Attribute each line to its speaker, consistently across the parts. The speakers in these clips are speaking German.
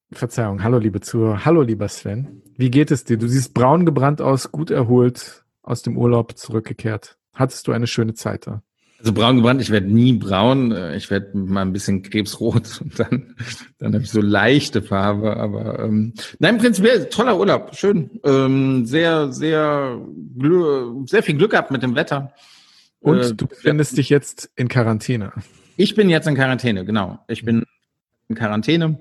Speaker 1: Verzeihung, hallo liebe Zuhörer, hallo lieber Sven. Wie geht es dir? Du siehst braun gebrannt aus, gut erholt, aus dem Urlaub zurückgekehrt. Hattest du eine schöne Zeit da?
Speaker 2: Also braun gebrannt, ich werde nie braun, ich werde mal ein bisschen krebsrot und dann habe ich so leichte Farbe, aber nein, prinzipiell toller Urlaub, schön, sehr viel Glück gehabt mit dem Wetter.
Speaker 1: Und du befindest dich jetzt in Quarantäne.
Speaker 2: Ich bin jetzt in Quarantäne, genau. Ich bin in Quarantäne.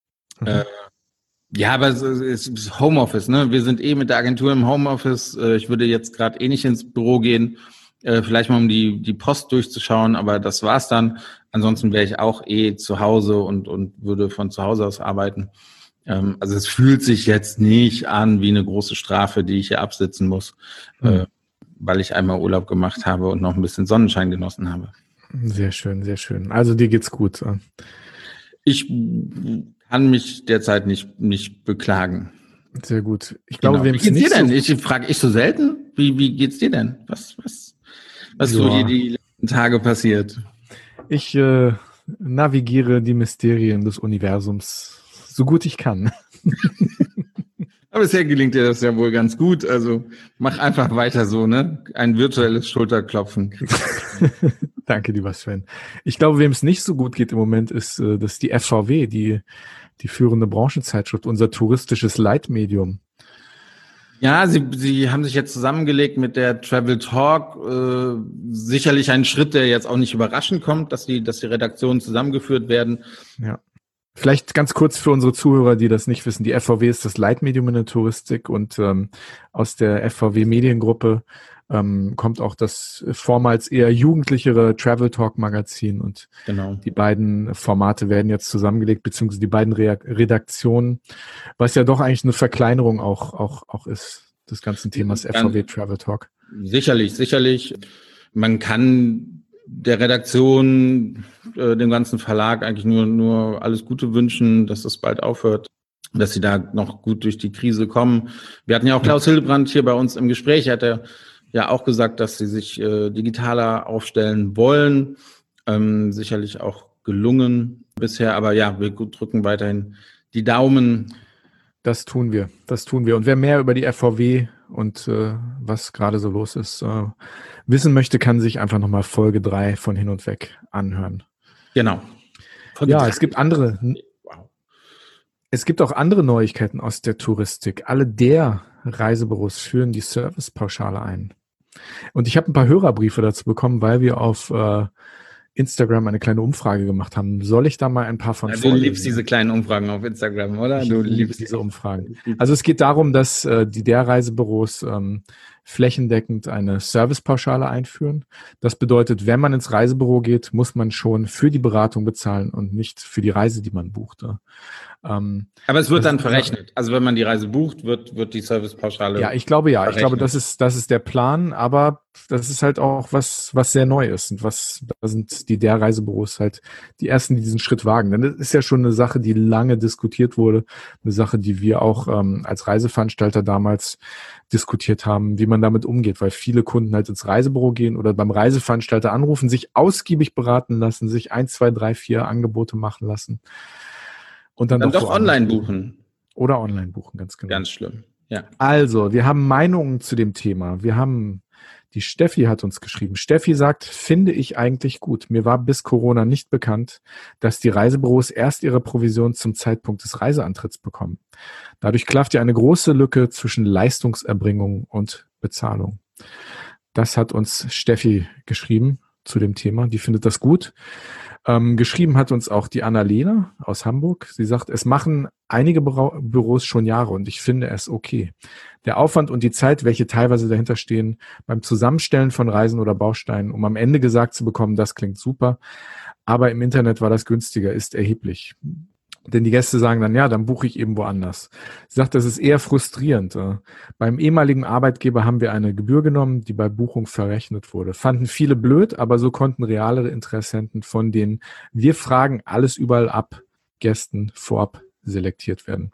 Speaker 2: Ja, aber es ist Homeoffice, ne? Wir sind mit der Agentur im Homeoffice. Ich würde jetzt gerade nicht ins Büro gehen, vielleicht mal um die Post durchzuschauen, aber das war's dann. Ansonsten wäre ich auch zu Hause und würde von zu Hause aus arbeiten. Also es fühlt sich jetzt nicht an wie eine große Strafe, die ich hier absitzen muss, weil ich einmal Urlaub gemacht habe und noch ein bisschen Sonnenschein genossen habe.
Speaker 1: Sehr schön, sehr schön. Also dir geht's gut.
Speaker 2: Ich kann mich derzeit nicht beklagen.
Speaker 1: Sehr gut. Ich glaube,
Speaker 2: Wie geht's dir denn? Frage ich so selten. Wie geht's dir denn? Was so hier die letzten Tage passiert?
Speaker 1: Ich navigiere die Mysterien des Universums so gut ich kann.
Speaker 2: Aber bisher gelingt dir das ja wohl ganz gut. Also mach einfach weiter so, ne? Ein virtuelles Schulterklopfen.
Speaker 1: Danke, lieber Sven. Ich glaube, wem es nicht so gut geht im Moment, ist das die FVW, die führende Branchenzeitschrift, unser touristisches Leitmedium.
Speaker 2: Ja, sie haben sich jetzt zusammengelegt mit der Travel Talk. Sicherlich ein Schritt, der jetzt auch nicht überraschend kommt, dass die Redaktionen zusammengeführt werden.
Speaker 1: Ja. Vielleicht ganz kurz für unsere Zuhörer, die das nicht wissen. Die FVW ist das Leitmedium in der Touristik und aus der FVW Mediengruppe kommt auch das vormals eher jugendlichere Travel Talk Magazin und
Speaker 2: genau.
Speaker 1: Die beiden Formate werden jetzt zusammengelegt, beziehungsweise die beiden Redaktionen, was ja doch eigentlich eine Verkleinerung auch ist, des ganzen Themas FVW Travel Talk.
Speaker 2: Sicherlich. Man kann der Redaktion, dem ganzen Verlag eigentlich nur alles Gute wünschen, dass das bald aufhört, dass sie da noch gut durch die Krise kommen. Wir hatten ja auch Klaus Hildebrandt hier bei uns im Gespräch, er hat ja auch gesagt, dass sie sich digitaler aufstellen wollen. Sicherlich auch gelungen bisher, aber ja, wir drücken weiterhin die Daumen.
Speaker 1: Das tun wir. Und wer mehr über die FVW und was gerade so los ist, wissen möchte, kann sich einfach nochmal Folge 3 von Hin und Weg anhören.
Speaker 2: Genau.
Speaker 1: Es gibt auch andere Neuigkeiten aus der Touristik. Alle der Reisebüros führen die Servicepauschale ein. Und ich habe ein paar Hörerbriefe dazu bekommen, weil wir auf Instagram eine kleine Umfrage gemacht haben. Soll ich da mal ein paar von
Speaker 2: vorlesen? Du liebst diese kleinen Umfragen auf Instagram, oder?
Speaker 1: Du liebst diese Umfragen. Also es geht darum, dass die der Reisebüros flächendeckend eine Servicepauschale einführen. Das bedeutet, wenn man ins Reisebüro geht, muss man schon für die Beratung bezahlen und nicht für die Reise, die man bucht.
Speaker 2: Aber es wird dann verrechnet. Also wenn man die Reise bucht, wird die Servicepauschale.
Speaker 1: Ja, ich glaube, das ist der Plan, aber das ist halt auch was sehr neu ist. Und da sind die der Reisebüros halt die ersten, die diesen Schritt wagen. Denn das ist ja schon eine Sache, die lange diskutiert wurde. Eine Sache, die wir auch als Reiseveranstalter damals diskutiert haben, wie man damit umgeht, weil viele Kunden halt ins Reisebüro gehen oder beim Reiseveranstalter anrufen, sich ausgiebig beraten lassen, sich 1, 2, 3, 4 Angebote machen lassen. Und dann doch
Speaker 2: online buchen.
Speaker 1: Oder online buchen, ganz genau.
Speaker 2: Ganz schlimm, ja.
Speaker 1: Also, wir haben Meinungen zu dem Thema. Die Steffi hat uns geschrieben. Steffi sagt, finde ich eigentlich gut. Mir war bis Corona nicht bekannt, dass die Reisebüros erst ihre Provision zum Zeitpunkt des Reiseantritts bekommen. Dadurch klafft ja eine große Lücke zwischen Leistungserbringung und Bezahlung. Das hat uns Steffi geschrieben zu dem Thema. Die findet das gut. Geschrieben hat uns auch die Annalena aus Hamburg. Sie sagt, es machen einige Büros schon Jahre und ich finde es okay. Der Aufwand und die Zeit, welche teilweise dahinter stehen, beim Zusammenstellen von Reisen oder Bausteinen, um am Ende gesagt zu bekommen, das klingt super, aber im Internet war das günstiger, ist erheblich. Denn die Gäste sagen dann, ja, dann buche ich eben woanders. Sie sagt, das ist eher frustrierend. Beim ehemaligen Arbeitgeber haben wir eine Gebühr genommen, die bei Buchung verrechnet wurde. Fanden viele blöd, aber so konnten realere Interessenten von den wir fragen alles überall ab Gästen vorab selektiert werden.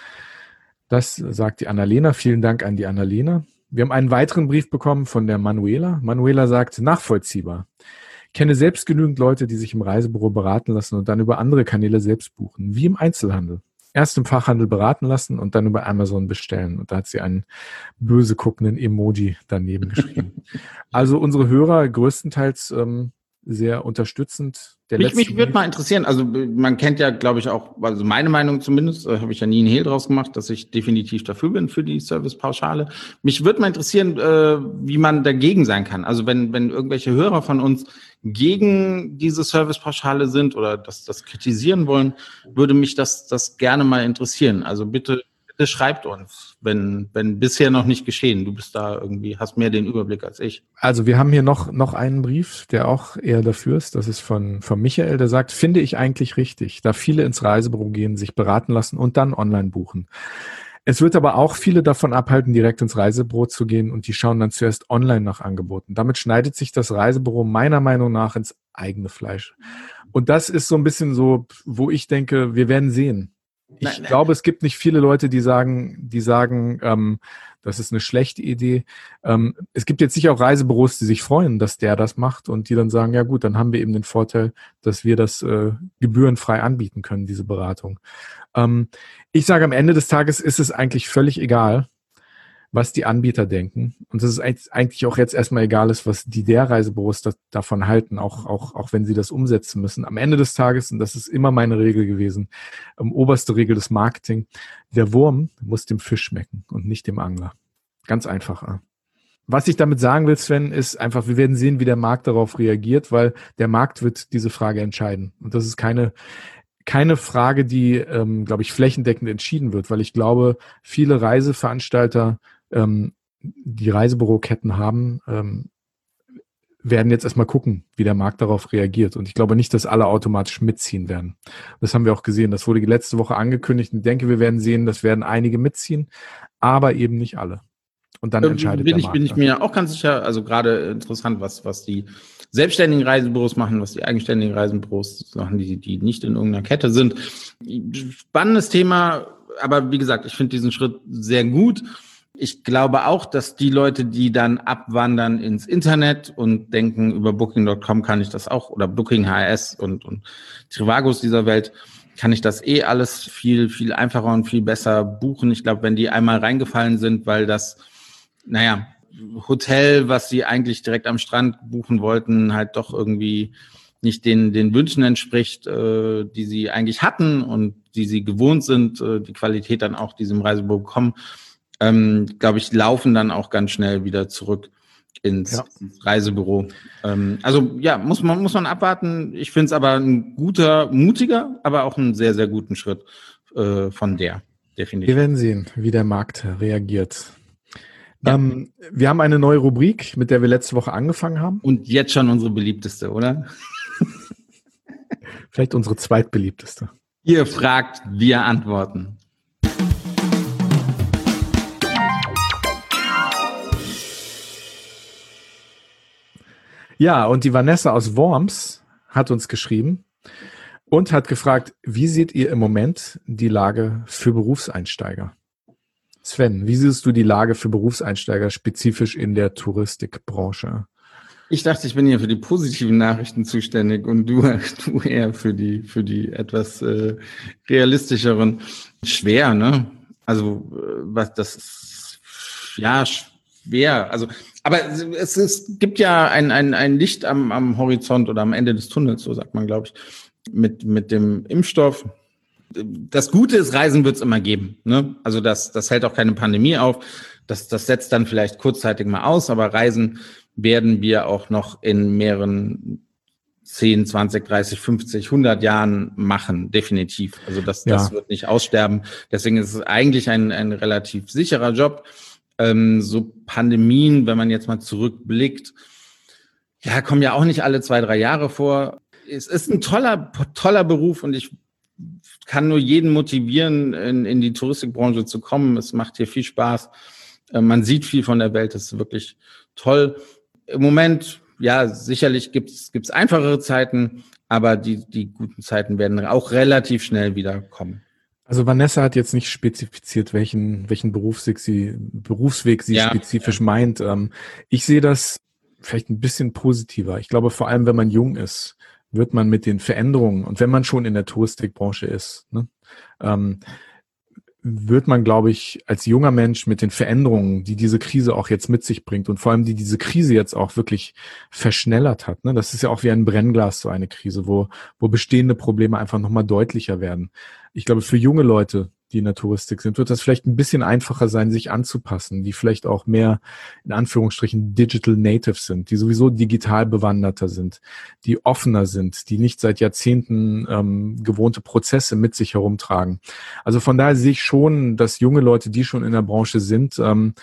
Speaker 1: Das sagt die Annalena. Vielen Dank an die Annalena. Wir haben einen weiteren Brief bekommen von der Manuela. Manuela sagt, nachvollziehbar. Ich kenne selbst genügend Leute, die sich im Reisebüro beraten lassen und dann über andere Kanäle selbst buchen, wie im Einzelhandel. erst im Fachhandel beraten lassen und dann über Amazon bestellen. Und da hat sie einen böse guckenden Emoji daneben geschrieben. Also unsere Hörer größtenteils sehr unterstützend.
Speaker 2: Mich würde mal interessieren, also man kennt ja, glaube ich, auch, also meine Meinung zumindest, habe ich ja nie einen Hehl draus gemacht, dass ich definitiv dafür bin für die Servicepauschale. Mich würde mal interessieren, wie man dagegen sein kann. Also wenn irgendwelche Hörer von uns gegen diese Servicepauschale sind oder das kritisieren wollen, würde mich das gerne mal interessieren. Also bitte schreibt uns, wenn bisher noch nicht geschehen. Du bist da irgendwie, hast mehr den Überblick als ich.
Speaker 1: Also wir haben hier noch einen Brief, der auch eher dafür ist. Das ist von Michael, der sagt, finde ich eigentlich richtig, da viele ins Reisebüro gehen, sich beraten lassen und dann online buchen. Es wird aber auch viele davon abhalten, direkt ins Reisebüro zu gehen und die schauen dann zuerst online nach Angeboten. Damit schneidet sich das Reisebüro meiner Meinung nach ins eigene Fleisch. Und das ist so ein bisschen so, wo ich denke, wir werden sehen. Ich glaube, es gibt nicht viele Leute, die sagen, das ist eine schlechte Idee. Es gibt jetzt sicher auch Reisebüros, die sich freuen, dass der das macht und die dann sagen, ja gut, dann haben wir eben den Vorteil, dass wir das gebührenfrei anbieten können, diese Beratung. Ich sage, am Ende des Tages ist es eigentlich völlig egal, was die Anbieter denken. Und es ist eigentlich auch jetzt erstmal egal ist, was der Reisebüros davon halten, auch wenn sie das umsetzen müssen. Am Ende des Tages, und das ist immer meine Regel gewesen, oberste Regel des Marketing, der Wurm muss dem Fisch schmecken und nicht dem Angler. Ganz einfach. Was ich damit sagen will, Sven, ist einfach, wir werden sehen, wie der Markt darauf reagiert, weil der Markt wird diese Frage entscheiden. Und das ist keine Frage, die, glaube ich, flächendeckend entschieden wird, weil ich glaube, viele Reiseveranstalter, die Reisebüroketten haben, werden jetzt erstmal gucken, wie der Markt darauf reagiert. Und ich glaube nicht, dass alle automatisch mitziehen werden. Das haben wir auch gesehen. Das wurde letzte Woche angekündigt. Und ich denke, wir werden sehen, das werden einige mitziehen, aber eben nicht alle. Und dann entscheidet der Markt.
Speaker 2: Bin ich mir auch ganz sicher, also gerade interessant, was die selbstständigen Reisebüros machen, was die eigenständigen Reisebüros machen, die nicht in irgendeiner Kette sind. Spannendes Thema, aber wie gesagt, ich finde diesen Schritt sehr gut. Ich glaube auch, dass die Leute, die dann abwandern ins Internet und denken, über Booking.com kann ich das auch, oder Booking HRS und Trivagos dieser Welt, kann ich das alles viel, viel einfacher und viel besser buchen. Ich glaube, wenn die einmal reingefallen sind, weil das, Hotel, was sie eigentlich direkt am Strand buchen wollten, halt doch irgendwie nicht den Wünschen entspricht, die sie eigentlich hatten und die sie gewohnt sind, die Qualität dann auch diesem Reisebüro bekommen, glaube ich, laufen dann auch ganz schnell wieder zurück ins Reisebüro. Muss man abwarten. Ich finde es aber ein mutiger, aber auch einen sehr, sehr guten Schritt von der, definitiv.
Speaker 1: Wir werden sehen, wie der Markt reagiert. Ja. Wir haben eine neue Rubrik, mit der wir letzte Woche angefangen haben.
Speaker 2: Und jetzt schon unsere beliebteste, oder?
Speaker 1: Vielleicht unsere zweitbeliebteste.
Speaker 2: Ihr fragt, wir antworten.
Speaker 1: Ja, und die Vanessa aus Worms hat uns geschrieben und hat gefragt, wie seht ihr im Moment die Lage für Berufseinsteiger? Sven, wie siehst du die Lage für Berufseinsteiger spezifisch in der Touristikbranche?
Speaker 2: Ich dachte, ich bin hier für die positiven Nachrichten zuständig und du eher für die etwas realistischeren. Schwer, ne? Also das ist schwer. Also, aber es gibt ja ein Licht am Horizont oder am Ende des Tunnels, so sagt man, glaube ich, mit dem Impfstoff. Das Gute ist, Reisen wird es immer geben. Ne? Also das hält auch keine Pandemie auf. Das setzt dann vielleicht kurzzeitig mal aus, aber Reisen werden wir auch noch in mehreren 10, 20, 30, 50, 100 Jahren machen, definitiv. Also das wird nicht aussterben. Deswegen ist es eigentlich ein relativ sicherer Job. So Pandemien, wenn man jetzt mal zurückblickt, kommen ja auch nicht alle 2, 3 Jahre vor. Es ist ein toller Beruf und ich kann nur jeden motivieren, in die Touristikbranche zu kommen. Es macht hier viel Spaß. Man sieht viel von der Welt. Das ist wirklich toll. Im Moment, sicherlich gibt's einfachere Zeiten, aber die guten Zeiten werden auch relativ schnell wieder kommen.
Speaker 1: Also Vanessa hat jetzt nicht spezifiziert, welchen Berufsweg sie spezifisch meint. Ich sehe das vielleicht ein bisschen positiver. Ich glaube, vor allem, wenn man jung ist, wird man mit den Veränderungen, und wenn man schon in der Touristikbranche ist, ne, wird man, glaube ich, als junger Mensch mit den Veränderungen, die diese Krise auch jetzt mit sich bringt und vor allem die diese Krise jetzt auch wirklich verschnellert hat. Ne? Das ist ja auch wie ein Brennglas, so eine Krise, wo bestehende Probleme einfach nochmal deutlicher werden. Ich glaube, für junge Leute, die in der Touristik sind, wird das vielleicht ein bisschen einfacher sein, sich anzupassen, die vielleicht auch mehr, in Anführungsstrichen, Digital Natives sind, die sowieso digital bewanderter sind, die offener sind, die nicht seit Jahrzehnten gewohnte Prozesse mit sich herumtragen. Also von daher sehe ich schon, dass junge Leute, die schon in der Branche sind,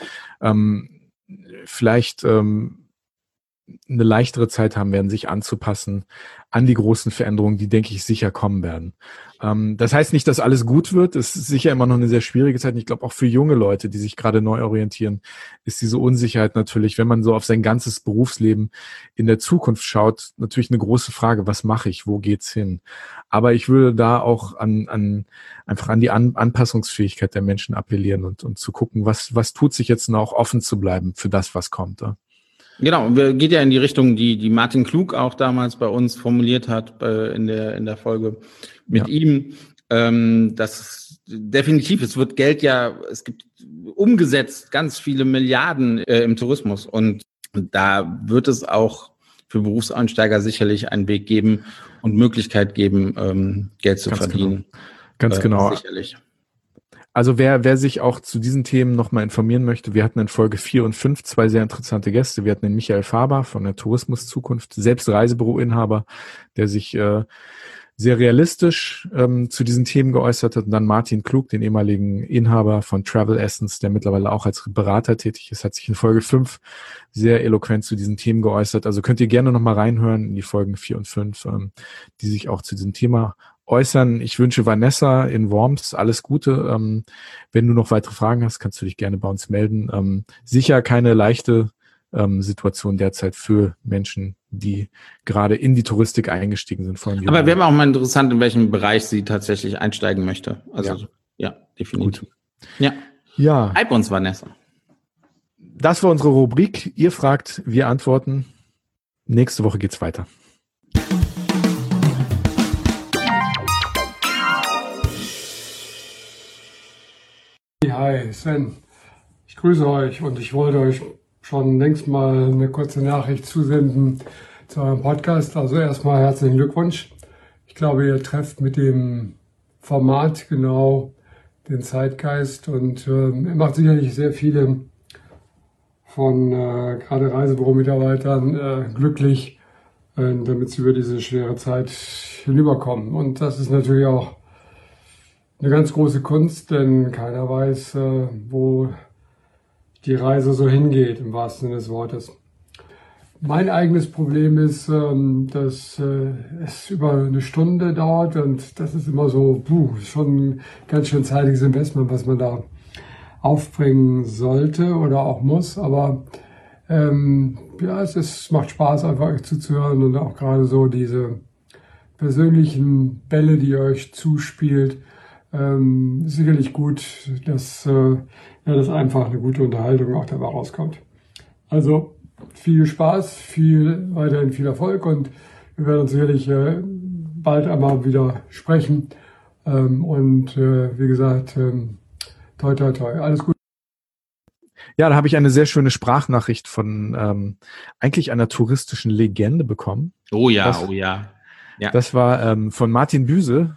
Speaker 1: vielleicht eine leichtere Zeit haben werden, sich anzupassen an die großen Veränderungen, die, denke ich, sicher kommen werden. Das heißt nicht, dass alles gut wird. Es ist sicher immer noch eine sehr schwierige Zeit. Und ich glaube, auch für junge Leute, die sich gerade neu orientieren, ist diese Unsicherheit natürlich, wenn man so auf sein ganzes Berufsleben in der Zukunft schaut, natürlich eine große Frage. Was mache ich? Wo geht's hin? Aber ich würde da auch einfach an die Anpassungsfähigkeit der Menschen appellieren und zu gucken, was tut sich jetzt noch, offen zu bleiben für das, was kommt. Ja?
Speaker 2: Genau, geht ja in die Richtung, die Martin Klug auch damals bei uns formuliert hat in der Folge mit ihm. Das definitiv, es wird Geld es gibt umgesetzt ganz viele Milliarden im Tourismus und da wird es auch für Berufseinsteiger sicherlich einen Weg geben und Möglichkeit geben, Geld zu verdienen.
Speaker 1: Ganz genau.
Speaker 2: Sicherlich.
Speaker 1: Also wer sich auch zu diesen Themen nochmal informieren möchte, wir hatten in Folge 4 und 5 2 sehr interessante Gäste. Wir hatten den Michael Faber von der Tourismuszukunft, selbst Reisebüroinhaber, der sich sehr realistisch zu diesen Themen geäußert hat. Und dann Martin Klug, den ehemaligen Inhaber von Travel Essence, der mittlerweile auch als Berater tätig ist, hat sich in Folge 5 sehr eloquent zu diesen Themen geäußert. Also könnt ihr gerne nochmal reinhören in die Folgen 4 und 5, die sich auch zu diesem Thema äußern. Ich wünsche Vanessa in Worms alles Gute. Wenn du noch weitere Fragen hast, kannst du dich gerne bei uns melden. Sicher keine leichte Situation derzeit für Menschen, die gerade in die Touristik eingestiegen sind.
Speaker 2: Aber wäre auch mal interessant, in welchem Bereich sie tatsächlich einsteigen möchte. Also ja definitiv.
Speaker 1: Gut. Ja.
Speaker 2: Hype uns, Vanessa.
Speaker 1: Das war unsere Rubrik. Ihr fragt, wir antworten. Nächste Woche geht's weiter.
Speaker 3: Hi Sven, ich grüße euch und ich wollte euch schon längst mal eine kurze Nachricht zusenden zu eurem Podcast. Also erstmal herzlichen Glückwunsch. Ich glaube, ihr trefft mit dem Format genau den Zeitgeist und ihr macht sicherlich sehr viele von gerade Reisebüro-Mitarbeitern glücklich, damit sie über diese schwere Zeit hinüberkommen. Und das ist natürlich auch eine ganz große Kunst, denn keiner weiß, wo die Reise so hingeht, im wahrsten Sinne des Wortes. Mein eigenes Problem ist, dass es über eine Stunde dauert und das ist immer so, schon ein ganz schön zeitiges Investment, was man da aufbringen sollte oder auch muss. Aber es macht Spaß, einfach euch zuzuhören und auch gerade so diese persönlichen Bälle, die ihr euch zuspielt, sicherlich gut, dass einfach eine gute Unterhaltung auch dabei rauskommt. Also viel Spaß, weiterhin viel Erfolg und wir werden uns sicherlich bald einmal wieder sprechen. Wie gesagt, toi toi toi, alles gut.
Speaker 1: Ja, da habe ich eine sehr schöne Sprachnachricht von eigentlich einer touristischen Legende bekommen.
Speaker 2: Oh ja.
Speaker 1: Das war von Martin Büse,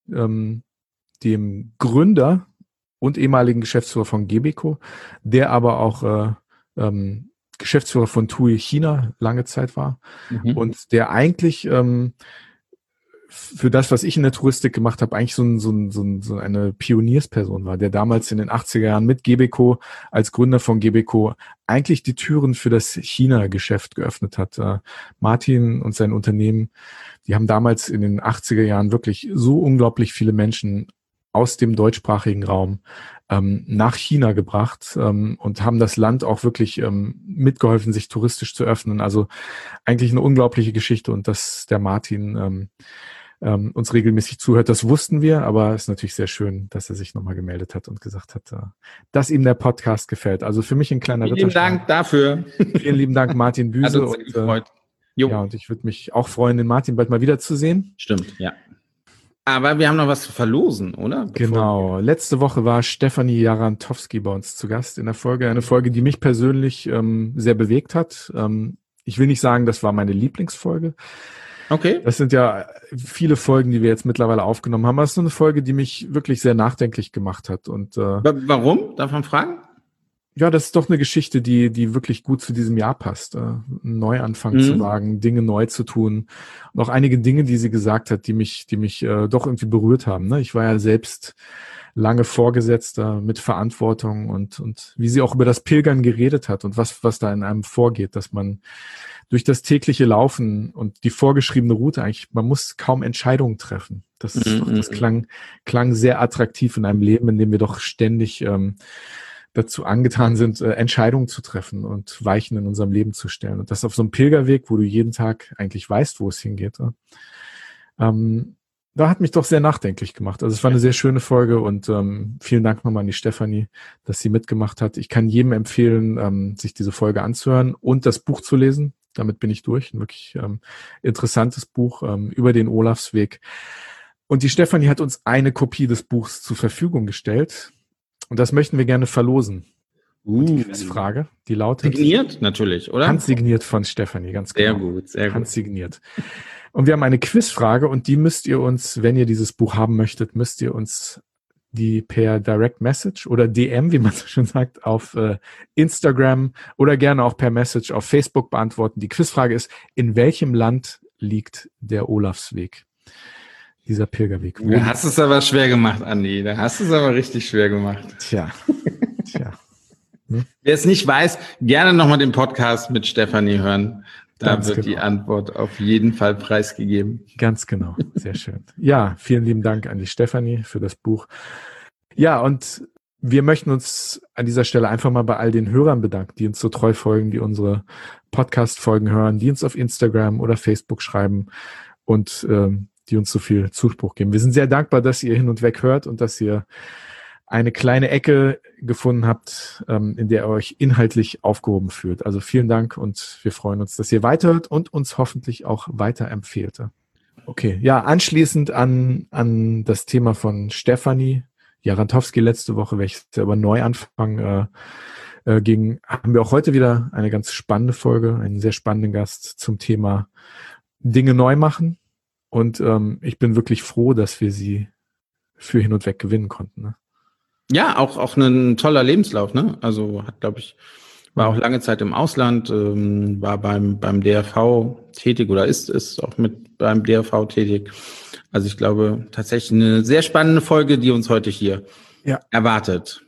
Speaker 1: dem Gründer und ehemaligen Geschäftsführer von Gebeco, der aber auch Geschäftsführer von TUI China lange Zeit war und der eigentlich für das, was ich in der Touristik gemacht habe, eigentlich so eine Pioniersperson war, der damals in den 80er Jahren mit Gebeco als Gründer von Gebeco eigentlich die Türen für das China-Geschäft geöffnet hat. Martin und sein Unternehmen, die haben damals in den 80er Jahren wirklich so unglaublich viele Menschen aus dem deutschsprachigen Raum nach China gebracht und haben das Land auch wirklich mitgeholfen, sich touristisch zu öffnen. Also eigentlich eine unglaubliche Geschichte und dass der Martin uns regelmäßig zuhört, das wussten wir, aber es ist natürlich sehr schön, dass er sich nochmal gemeldet hat und gesagt hat, dass ihm der Podcast gefällt. Also für mich ein kleiner
Speaker 2: Vielen Dank dafür.
Speaker 1: Vielen lieben Dank, Martin Büse.
Speaker 2: Hat uns gefreut. Jo.
Speaker 1: Ja, und ich würde mich auch freuen, den Martin bald mal wiederzusehen.
Speaker 2: Stimmt, ja. Aber wir haben noch was zu verlosen, oder?
Speaker 1: Genau. Letzte Woche war Stefanie Jarantowski bei uns zu Gast in der Folge. Eine Folge, die mich persönlich sehr bewegt hat. Ich will nicht sagen, das war meine Lieblingsfolge.
Speaker 2: Okay.
Speaker 1: Das sind ja viele Folgen, die wir jetzt mittlerweile aufgenommen haben. Aber es ist so eine Folge, die mich wirklich sehr nachdenklich gemacht hat. Und
Speaker 2: Warum? Darf man fragen?
Speaker 1: ja, das ist doch eine Geschichte, die wirklich gut zu diesem Jahr passt. Einen Neuanfang zu wagen, Dinge neu zu tun. Und auch einige Dinge, die sie gesagt hat, die mich doch irgendwie berührt haben. Ne? Ich war ja selbst lange Vorgesetzter mit Verantwortung und wie sie auch über das Pilgern geredet hat und was da in einem vorgeht, dass man durch das tägliche Laufen und die vorgeschriebene Route eigentlich, man muss kaum Entscheidungen treffen. Das klang sehr attraktiv in einem Leben, in dem wir doch ständig dazu angetan sind, Entscheidungen zu treffen und Weichen in unserem Leben zu stellen. Und das auf so einem Pilgerweg, wo du jeden Tag eigentlich weißt, wo es hingeht. Da hat mich doch sehr nachdenklich gemacht. Also es war eine sehr schöne Folge und vielen Dank nochmal an die Stefanie, dass sie mitgemacht hat. Ich kann jedem empfehlen, sich diese Folge anzuhören und das Buch zu lesen. Damit bin ich durch. Ein wirklich interessantes Buch über den Olafsweg. Und die Stefanie hat uns eine Kopie des Buchs zur Verfügung gestellt. Und das möchten wir gerne verlosen. Und die Quizfrage, die lautet...
Speaker 2: Signiert natürlich, oder?
Speaker 1: Handsigniert von Stefanie, ganz genau.
Speaker 2: Sehr gut, sehr gut.
Speaker 1: Handsigniert. Und wir haben eine Quizfrage und die müsst ihr uns, wenn ihr dieses Buch haben möchtet, müsst ihr uns die per Direct Message oder DM, wie man so schön sagt, auf Instagram oder gerne auch per Message auf Facebook beantworten. Die Quizfrage ist, in welchem Land liegt der Olafsweg? Dieser Pilgerweg.
Speaker 2: Da hast du es aber schwer gemacht, Andi. Da hast du es aber richtig schwer gemacht.
Speaker 1: Tja.
Speaker 2: Wer es nicht weiß, gerne nochmal den Podcast mit Stefanie hören. Da
Speaker 1: Ganz
Speaker 2: wird
Speaker 1: genau.
Speaker 2: die Antwort auf jeden Fall preisgegeben.
Speaker 1: Ganz genau. Sehr schön. Ja, vielen lieben Dank an die Stefanie für das Buch. Ja, und wir möchten uns an dieser Stelle einfach mal bei all den Hörern bedanken, die uns so treu folgen, die unsere Podcast-Folgen hören, die uns auf Instagram oder Facebook schreiben und die uns so viel Zuspruch geben. Wir sind sehr dankbar, dass ihr hin und weg hört und dass ihr eine kleine Ecke gefunden habt, in der ihr euch inhaltlich aufgehoben fühlt. Also vielen Dank und wir freuen uns, dass ihr weiterhört und uns hoffentlich auch weiterempfehlt. Okay, ja, anschließend an das Thema von Stefanie Jarantowski letzte Woche, welches ja über Neuanfang ging, haben wir auch heute wieder eine ganz spannende Folge, einen sehr spannenden Gast zum Thema Dinge neu machen. Und ich bin wirklich froh, dass wir sie für hin und weg gewinnen konnten. Ne?
Speaker 2: Ja, auch ein toller Lebenslauf, ne? Also hat, glaube ich, war auch lange Zeit im Ausland, war beim DRV tätig oder ist auch mit beim DRV tätig. Also ich glaube tatsächlich eine sehr spannende Folge, die uns heute hier erwartet.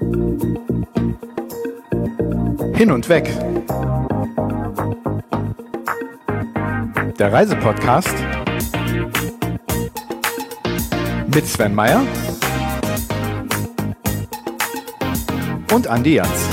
Speaker 1: Hin und weg. Der Reisepodcast mit Sven Meyer und Andi Jans.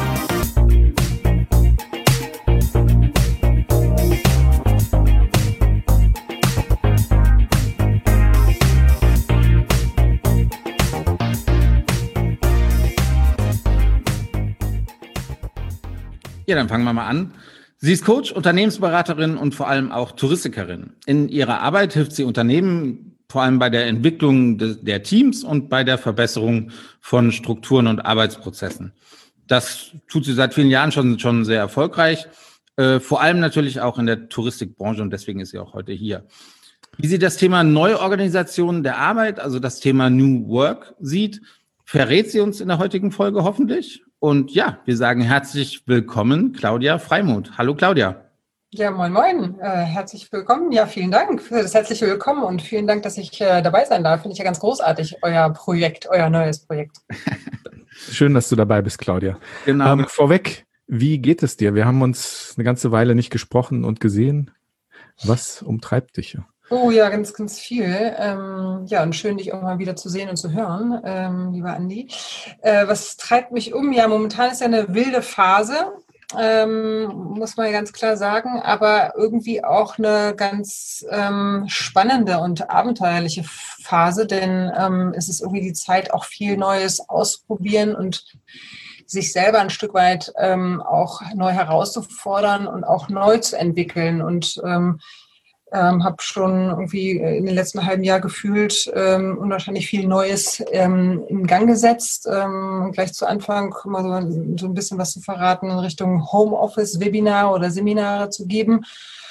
Speaker 2: Ja, dann fangen wir mal an. Sie ist Coach, Unternehmensberaterin und vor allem auch Touristikerin. In ihrer Arbeit hilft sie Unternehmen vor allem bei der Entwicklung der Teams und bei der Verbesserung von Strukturen und Arbeitsprozessen. Das tut sie seit vielen Jahren schon sehr erfolgreich, vor allem natürlich auch in der Touristikbranche und deswegen ist sie auch heute hier. Wie sie das Thema Neuorganisation der Arbeit, also das Thema New Work sieht, verrät sie uns in der heutigen Folge hoffentlich. Und ja, wir sagen herzlich willkommen, Claudia Freimuth. Hallo Claudia.
Speaker 4: Ja, moin, moin. Herzlich willkommen. Ja, vielen Dank für das herzliche Willkommen und vielen Dank, dass ich dabei sein darf. Finde ich ja ganz großartig, euer Projekt, euer neues Projekt.
Speaker 1: Schön, dass du dabei bist, Claudia.
Speaker 2: Genau.
Speaker 1: Vorweg, wie geht es dir? Wir haben uns eine ganze Weile nicht gesprochen und gesehen. Was umtreibt dich?
Speaker 4: Oh ja, ganz, ganz viel. Ja, und schön, dich auch mal wieder zu sehen und zu hören, lieber Andi. Was treibt mich um? Ja, momentan ist ja eine wilde Phase. Muss man ganz klar sagen, aber irgendwie auch eine ganz spannende und abenteuerliche Phase, denn es ist irgendwie die Zeit, auch viel Neues ausprobieren und sich selber ein Stück weit auch neu herauszufordern und auch neu zu entwickeln. Und habe schon irgendwie in den letzten halben Jahr gefühlt unwahrscheinlich viel Neues in Gang gesetzt. Gleich zu Anfang mal so ein bisschen was zu verraten in Richtung Homeoffice-Webinar oder Seminare zu geben,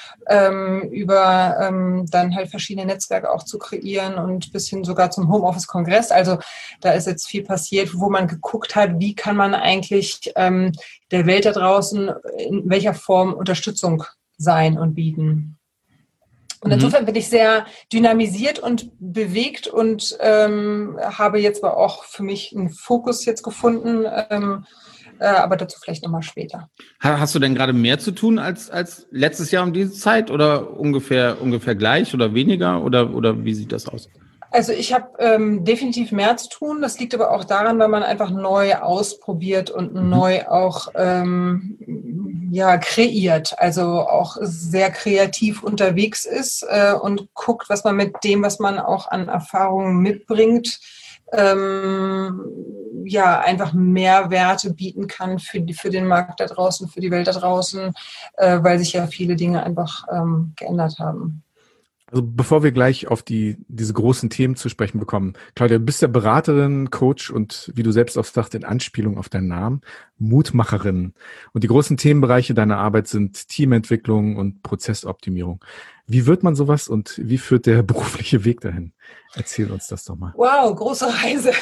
Speaker 4: über dann halt verschiedene Netzwerke auch zu kreieren und bis hin sogar zum Homeoffice-Kongress. Also da ist jetzt viel passiert, wo man geguckt hat, wie kann man eigentlich der Welt da draußen in welcher Form Unterstützung sein und bieten. Und insofern bin ich sehr dynamisiert und bewegt und habe jetzt aber auch für mich einen Fokus jetzt gefunden, aber dazu vielleicht nochmal später.
Speaker 2: Hast du denn gerade mehr zu tun als letztes Jahr um diese Zeit oder ungefähr gleich oder weniger oder wie sieht das aus?
Speaker 4: Also ich habe definitiv mehr zu tun. Das liegt aber auch daran, weil man einfach neu ausprobiert und neu auch kreiert. Also auch sehr kreativ unterwegs ist und guckt, was man mit dem, was man auch an Erfahrungen mitbringt, einfach Mehrwerte bieten kann für den Markt da draußen, für die Welt da draußen, weil sich ja viele Dinge einfach geändert haben.
Speaker 1: Also bevor wir gleich auf diese großen Themen zu sprechen bekommen, Claudia, du bist ja Beraterin, Coach und wie du selbst auch sagst, in Anspielung auf deinen Namen, Mutmacherin. Und die großen Themenbereiche deiner Arbeit sind Teamentwicklung und Prozessoptimierung. Wie wird man sowas und wie führt der berufliche Weg dahin? Erzähl uns das doch mal.
Speaker 4: Wow, große Reise.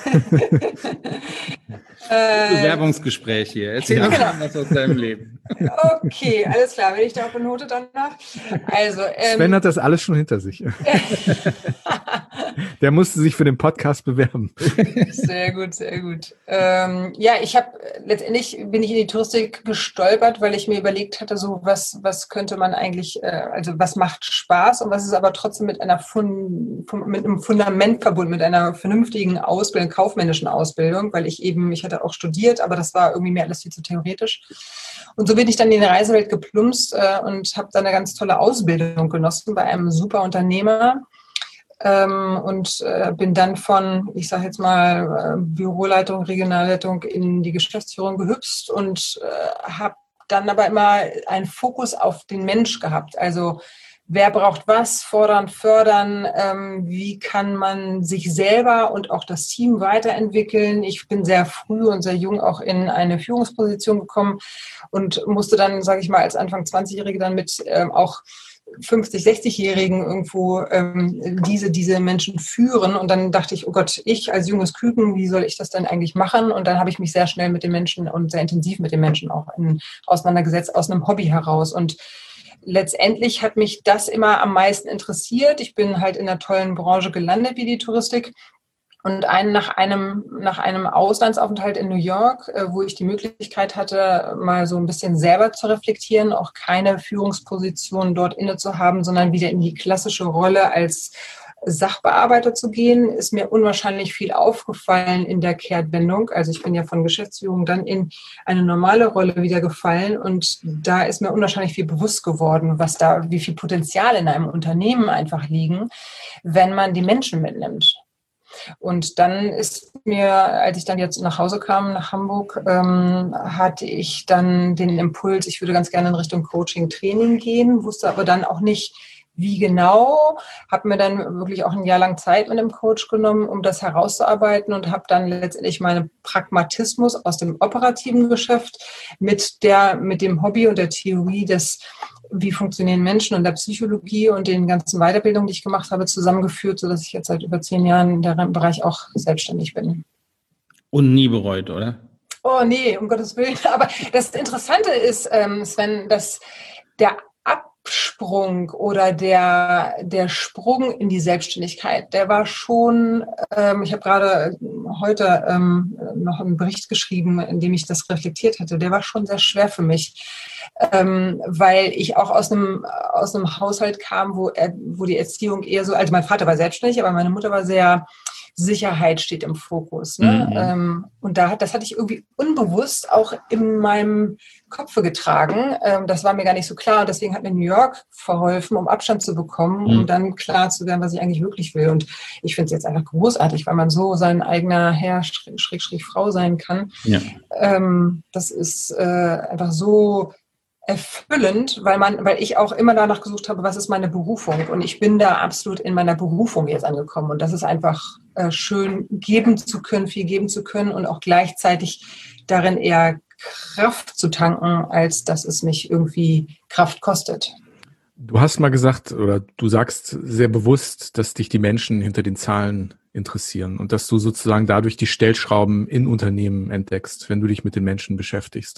Speaker 2: Bewerbungsgespräch hier. Erzähl uns mal was aus deinem Leben.
Speaker 4: Okay, alles klar. Bin ich da benotet danach? Also,
Speaker 1: Sven hat das alles schon hinter sich. Der musste sich für den Podcast bewerben.
Speaker 4: Sehr gut, sehr gut. Letztendlich bin ich in die Touristik gestolpert, weil ich mir überlegt hatte, so was könnte man eigentlich, was macht Spaß und was ist aber trotzdem mit einem Fundament verbunden, mit einer vernünftigen Ausbildung, kaufmännischen Ausbildung, weil ich hatte auch studiert, aber das war irgendwie mir alles viel zu theoretisch. Und so bin ich dann in die Reisewelt geplumpst und habe dann eine ganz tolle Ausbildung genossen bei einem super Unternehmer. Bin dann von, ich sage jetzt mal, Büroleitung, Regionalleitung in die Geschäftsführung gehüpft und habe dann aber immer einen Fokus auf den Mensch gehabt. Also wer braucht was, fordern, fördern, wie kann man sich selber und auch das Team weiterentwickeln. Ich bin sehr früh und sehr jung auch in eine Führungsposition gekommen und musste dann, sage ich mal, als Anfang 20-Jährige dann mit auch 50-, 60-Jährigen irgendwo diese Menschen führen. Und dann dachte ich, oh Gott, ich als junges Küken, wie soll ich das denn eigentlich machen? Und dann habe ich mich sehr schnell mit den Menschen und sehr intensiv mit den Menschen auch auseinandergesetzt, aus einem Hobby heraus. Und letztendlich hat mich das immer am meisten interessiert. Ich bin halt in einer tollen Branche gelandet wie die Touristik. Und nach einem Auslandsaufenthalt in New York, wo ich die Möglichkeit hatte, mal so ein bisschen selber zu reflektieren, auch keine Führungsposition dort inne zu haben, sondern wieder in die klassische Rolle als Sachbearbeiter zu gehen, ist mir unwahrscheinlich viel aufgefallen in der Kehrtwendung. Also ich bin ja von Geschäftsführung dann in eine normale Rolle wieder gefallen und da ist mir unwahrscheinlich viel bewusst geworden, wie viel Potenzial in einem Unternehmen einfach liegen, wenn man die Menschen mitnimmt. Und dann ist mir, als ich dann jetzt nach Hause kam, nach Hamburg, hatte ich dann den Impuls, ich würde ganz gerne in Richtung Coaching, Training gehen, wusste aber dann auch nicht, wie genau, habe mir dann wirklich auch ein Jahr lang Zeit mit dem Coach genommen, um das herauszuarbeiten und habe dann letztendlich meinen Pragmatismus aus dem operativen Geschäft mit dem Hobby und der Theorie des wie funktionieren Menschen und der Psychologie und den ganzen Weiterbildungen, die ich gemacht habe, zusammengeführt, sodass ich jetzt seit über 10 Jahren in dem Bereich auch selbstständig bin.
Speaker 2: Und nie bereut, oder?
Speaker 4: Oh nee, um Gottes Willen. Aber das Interessante ist, Sven, dass der Absprung oder der Sprung in die Selbstständigkeit, der war schon, ich habe gerade heute noch einen Bericht geschrieben, in dem ich das reflektiert hatte, der war schon sehr schwer für mich, weil ich auch aus einem Haushalt kam, wo die Erziehung eher so, also mein Vater war selbstständig, aber meine Mutter war sehr Sicherheit steht im Fokus. Ne? Und das hatte ich irgendwie unbewusst auch in meinem Kopf getragen. Das war mir gar nicht so klar. Und deswegen hat mir New York verholfen, um Abstand zu bekommen, um dann klar zu werden, was ich eigentlich wirklich will. Und ich finde es jetzt einfach großartig, weil man so sein eigener Herr, Schrägstrich Frau sein kann.
Speaker 2: Ja.
Speaker 4: Das ist einfach so erfüllend, weil ich auch immer danach gesucht habe, was ist meine Berufung? Und ich bin da absolut in meiner Berufung jetzt angekommen. Und das ist einfach schön, geben zu können, viel geben zu können und auch gleichzeitig darin eher Kraft zu tanken, als dass es mich irgendwie Kraft kostet.
Speaker 1: Du hast mal gesagt, oder du sagst sehr bewusst, dass dich die Menschen hinter den Zahlen interessieren und dass du sozusagen dadurch die Stellschrauben in Unternehmen entdeckst, wenn du dich mit den Menschen beschäftigst.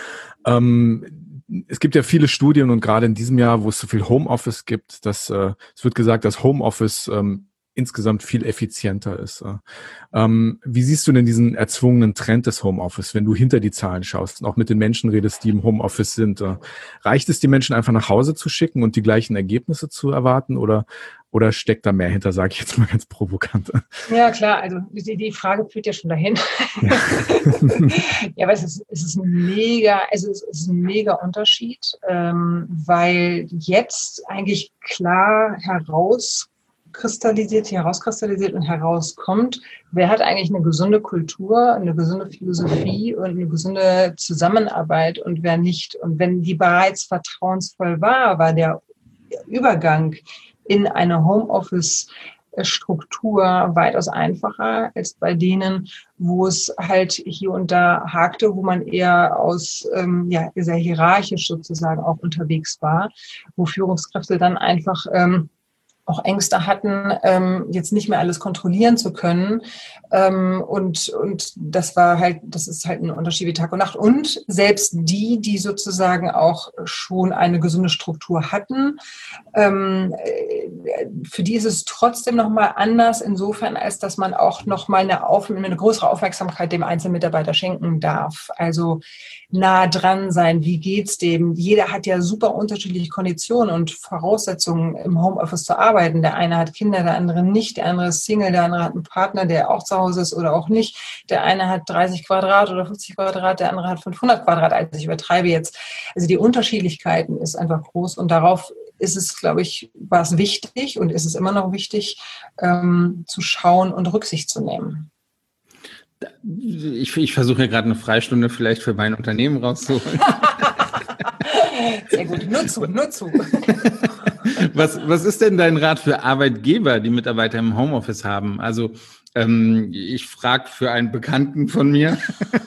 Speaker 1: Es gibt ja viele Studien und gerade in diesem Jahr, wo es so viel Homeoffice gibt, es wird gesagt, dass Homeoffice insgesamt viel effizienter ist. Wie siehst du denn diesen erzwungenen Trend des Homeoffice, wenn du hinter die Zahlen schaust und auch mit den Menschen redest, die im Homeoffice sind? Reicht es, die Menschen einfach nach Hause zu schicken und die gleichen Ergebnisse zu erwarten oder steckt da mehr hinter, sage ich jetzt mal ganz provokant?
Speaker 4: Ja, klar, also die Frage führt ja schon dahin. Ja, aber es ist ein mega Unterschied, weil jetzt eigentlich klar herauskristallisiert und herauskommt, wer hat eigentlich eine gesunde Kultur, eine gesunde Philosophie und eine gesunde Zusammenarbeit und wer nicht. Und wenn die bereits vertrauensvoll war der Übergang in eine Homeoffice-Struktur weitaus einfacher als bei denen, wo es halt hier und da hakte, wo man eher sehr hierarchisch sozusagen auch unterwegs war, wo Führungskräfte dann einfach auch Ängste hatten, jetzt nicht mehr alles kontrollieren zu können. Und das ist halt ein Unterschied wie Tag und Nacht. Und selbst die sozusagen auch schon eine gesunde Struktur hatten, für die ist es trotzdem nochmal anders, insofern, als dass man auch nochmal eine größere Aufmerksamkeit dem Einzelmitarbeiter schenken darf. Also nah dran sein, wie geht's dem? Jeder hat ja super unterschiedliche Konditionen und Voraussetzungen, im Homeoffice zu arbeiten. Der eine hat Kinder, der andere nicht, der andere ist Single, der andere hat einen Partner, der auch zu Hause ist oder auch nicht. Der eine hat 30 Quadrat oder 50 Quadrat, der andere hat 500 Quadrat. Also ich übertreibe jetzt. Also die Unterschiedlichkeiten ist einfach groß und darauf ist es, glaube ich, war es wichtig und ist es immer noch wichtig, zu schauen und Rücksicht zu nehmen.
Speaker 2: Ich versuche ja gerade eine Freistunde vielleicht für mein Unternehmen rauszuholen.
Speaker 4: Sehr gut, nur zu.
Speaker 2: Was ist denn dein Rat für Arbeitgeber, die Mitarbeiter im Homeoffice haben? Also ich frage für einen Bekannten von mir.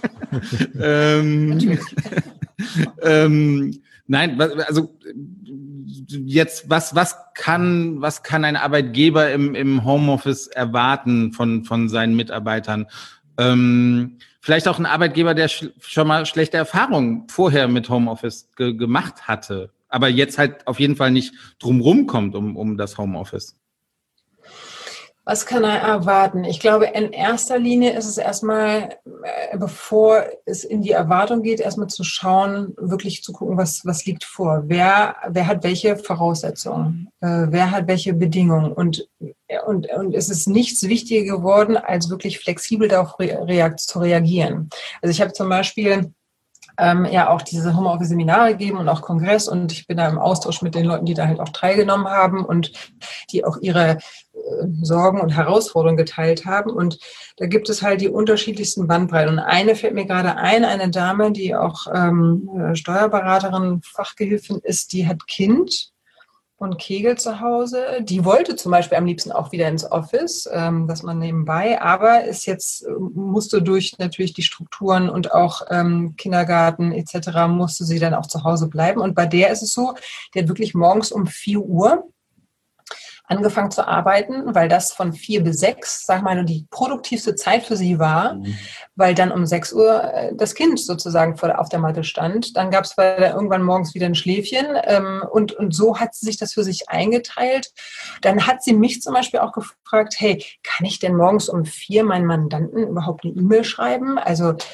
Speaker 2: Nein, also jetzt, was kann ein Arbeitgeber im Homeoffice erwarten von seinen Mitarbeitern? Vielleicht auch ein Arbeitgeber, der schon mal schlechte Erfahrungen vorher mit Homeoffice gemacht hatte, aber jetzt halt auf jeden Fall nicht drumherum kommt um das Homeoffice.
Speaker 4: Was kann er erwarten? Ich glaube, in erster Linie ist es erstmal, bevor es in die Erwartung geht, erstmal zu schauen, wirklich zu gucken, was liegt vor. Wer hat welche Voraussetzungen? Wer hat welche Bedingungen? Und es ist nichts wichtiger geworden, als wirklich flexibel darauf zu reagieren. Also ich habe zum Beispiel auch diese Homeoffice-Seminare gegeben und auch Kongress und ich bin da im Austausch mit den Leuten, die da halt auch teilgenommen haben und die auch ihre Sorgen und Herausforderungen geteilt haben und da gibt es halt die unterschiedlichsten Bandbreiten und eine fällt mir gerade ein, eine Dame, die auch Steuerberaterin, Fachgehilfin ist, die hat Kind und Kegel zu Hause. Die wollte zum Beispiel am liebsten auch wieder ins Office, dass man nebenbei, aber musste durch natürlich die Strukturen und auch Kindergarten etc. musste sie dann auch zu Hause bleiben. Und bei der ist es so, die hat wirklich morgens um 4 Uhr angefangen zu arbeiten, weil das von 4 bis 6, sag mal, die produktivste Zeit für sie war, weil dann um 6 Uhr das Kind sozusagen auf der Matte stand. Dann gab es irgendwann morgens wieder ein Schläfchen und so hat sie sich das für sich eingeteilt. Dann hat sie mich zum Beispiel auch gefragt, hey, kann ich denn morgens um 4 meinen Mandanten überhaupt eine E-Mail schreiben? Also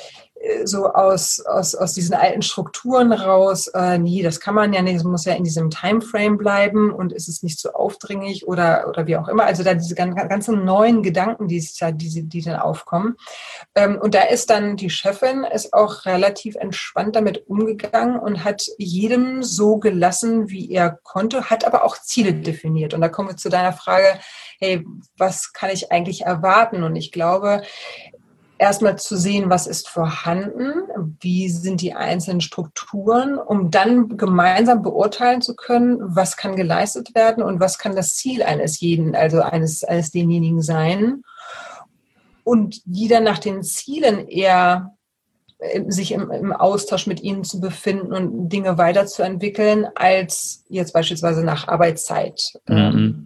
Speaker 4: so aus diesen alten Strukturen raus, nee, das kann man ja nicht, es muss ja in diesem Timeframe bleiben und ist es nicht so aufdringlich oder wie auch immer. Also da diese ganzen neuen Gedanken, die dann aufkommen. Und da ist dann die Chefin ist auch relativ entspannt damit umgegangen und hat jedem so gelassen, wie er konnte, hat aber auch Ziele definiert. Und da kommen wir zu deiner Frage, hey, was kann ich eigentlich erwarten? Und ich glaube, erstmal zu sehen, was ist vorhanden, wie sind die einzelnen Strukturen, um dann gemeinsam beurteilen zu können, was kann geleistet werden und was kann das Ziel eines jeden, also eines denjenigen sein. Und die dann nach den Zielen eher sich im Austausch mit ihnen zu befinden und Dinge weiterzuentwickeln, als jetzt beispielsweise nach Arbeitszeit. Ne?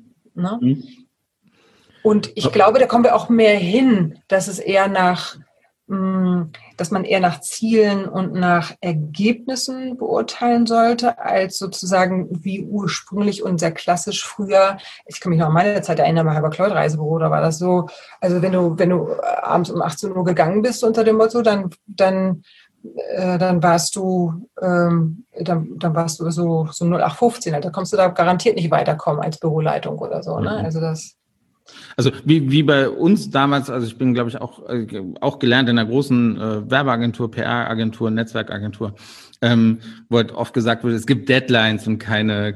Speaker 4: Und ich glaube, da kommen wir auch mehr hin, dass es eher dass man eher nach Zielen und nach Ergebnissen beurteilen sollte, als sozusagen wie ursprünglich und sehr klassisch früher. Ich kann mich noch an meine Zeit erinnern, bei Halber-Kleut-Reisebüro, da war das so, also wenn du abends um 18 Uhr gegangen bist unter dem Motto, dann warst du so 0815, da kommst du da garantiert nicht weiterkommen als Büroleitung oder so, ne?
Speaker 2: Also wie bei uns damals, also ich bin, glaube ich, auch gelernt in einer großen Werbeagentur, PR-Agentur, Netzwerkagentur, wo halt oft gesagt wird, es gibt Deadlines und keine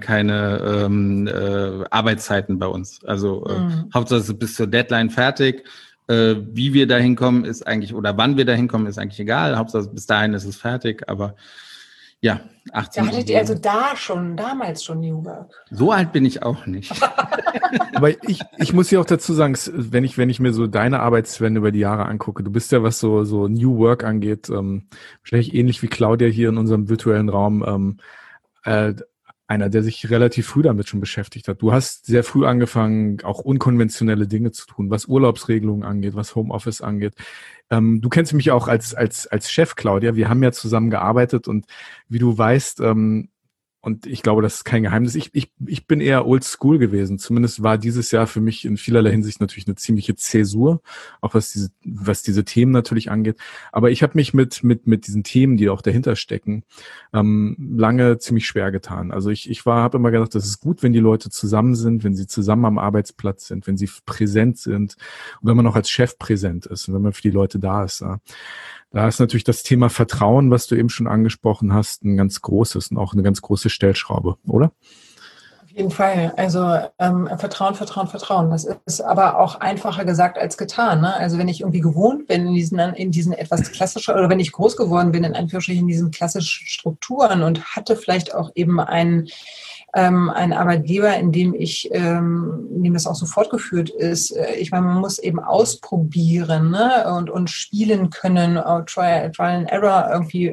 Speaker 2: Arbeitszeiten bei uns. Also Hauptsache bis zur Deadline fertig. Wie wir da hinkommen, ist eigentlich, oder wann wir da hinkommen, ist eigentlich egal. Hauptsache bis dahin ist es fertig, aber ja, 18
Speaker 4: Da hattet ihr also damals schon New Work.
Speaker 2: So alt bin ich auch nicht.
Speaker 1: Aber ich muss ja auch dazu sagen, wenn ich mir so deine Arbeitswende über die Jahre angucke, du bist ja, was so New Work angeht, wahrscheinlich ähnlich wie Claudia hier in unserem virtuellen Raum, einer, der sich relativ früh damit schon beschäftigt hat. Du hast sehr früh angefangen, auch unkonventionelle Dinge zu tun, was Urlaubsregelungen angeht, was Homeoffice angeht. Du kennst mich auch als Chef, Claudia. Wir haben ja zusammen gearbeitet und wie du weißt, und ich glaube, das ist kein Geheimnis. Ich bin eher old school gewesen. Zumindest war dieses Jahr für mich in vielerlei Hinsicht natürlich eine ziemliche Zäsur, auch was diese Themen natürlich angeht. Aber ich habe mich mit diesen Themen, die auch dahinter stecken, lange ziemlich schwer getan. Also habe immer gedacht, das ist gut, wenn die Leute zusammen sind, wenn sie zusammen am Arbeitsplatz sind, wenn sie präsent sind und wenn man auch als Chef präsent ist und wenn man für die Leute da ist. Ja. Da ist natürlich das Thema Vertrauen, was du eben schon angesprochen hast, ein ganz großes und auch eine ganz große Stellschraube, oder?
Speaker 4: Auf jeden Fall. Also Vertrauen. Das ist aber auch einfacher gesagt als getan. Ne? Also wenn ich irgendwie gewohnt bin in diesen etwas klassischen, oder wenn ich groß geworden bin, in Anführungsstrichen in diesen klassischen Strukturen und hatte vielleicht auch eben einen Arbeitgeber, in dem das auch so fortgeführt ist. Ich meine, man muss eben ausprobieren, ne? und spielen können, Trial and Error irgendwie,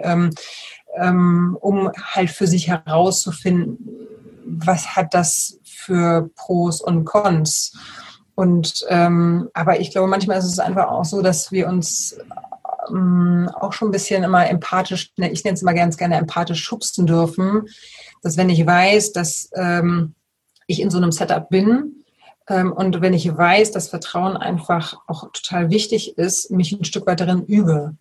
Speaker 4: um halt für sich herauszufinden, was hat das für Pros und Cons. Und aber ich glaube, manchmal ist es einfach auch so, dass wir uns auch schon ein bisschen immer empathisch, ich nenne es immer ganz gerne empathisch schubsen dürfen, dass wenn ich weiß, dass ich in so einem Setup bin und wenn ich weiß, dass Vertrauen einfach auch total wichtig ist, mich ein Stück weit darin übe.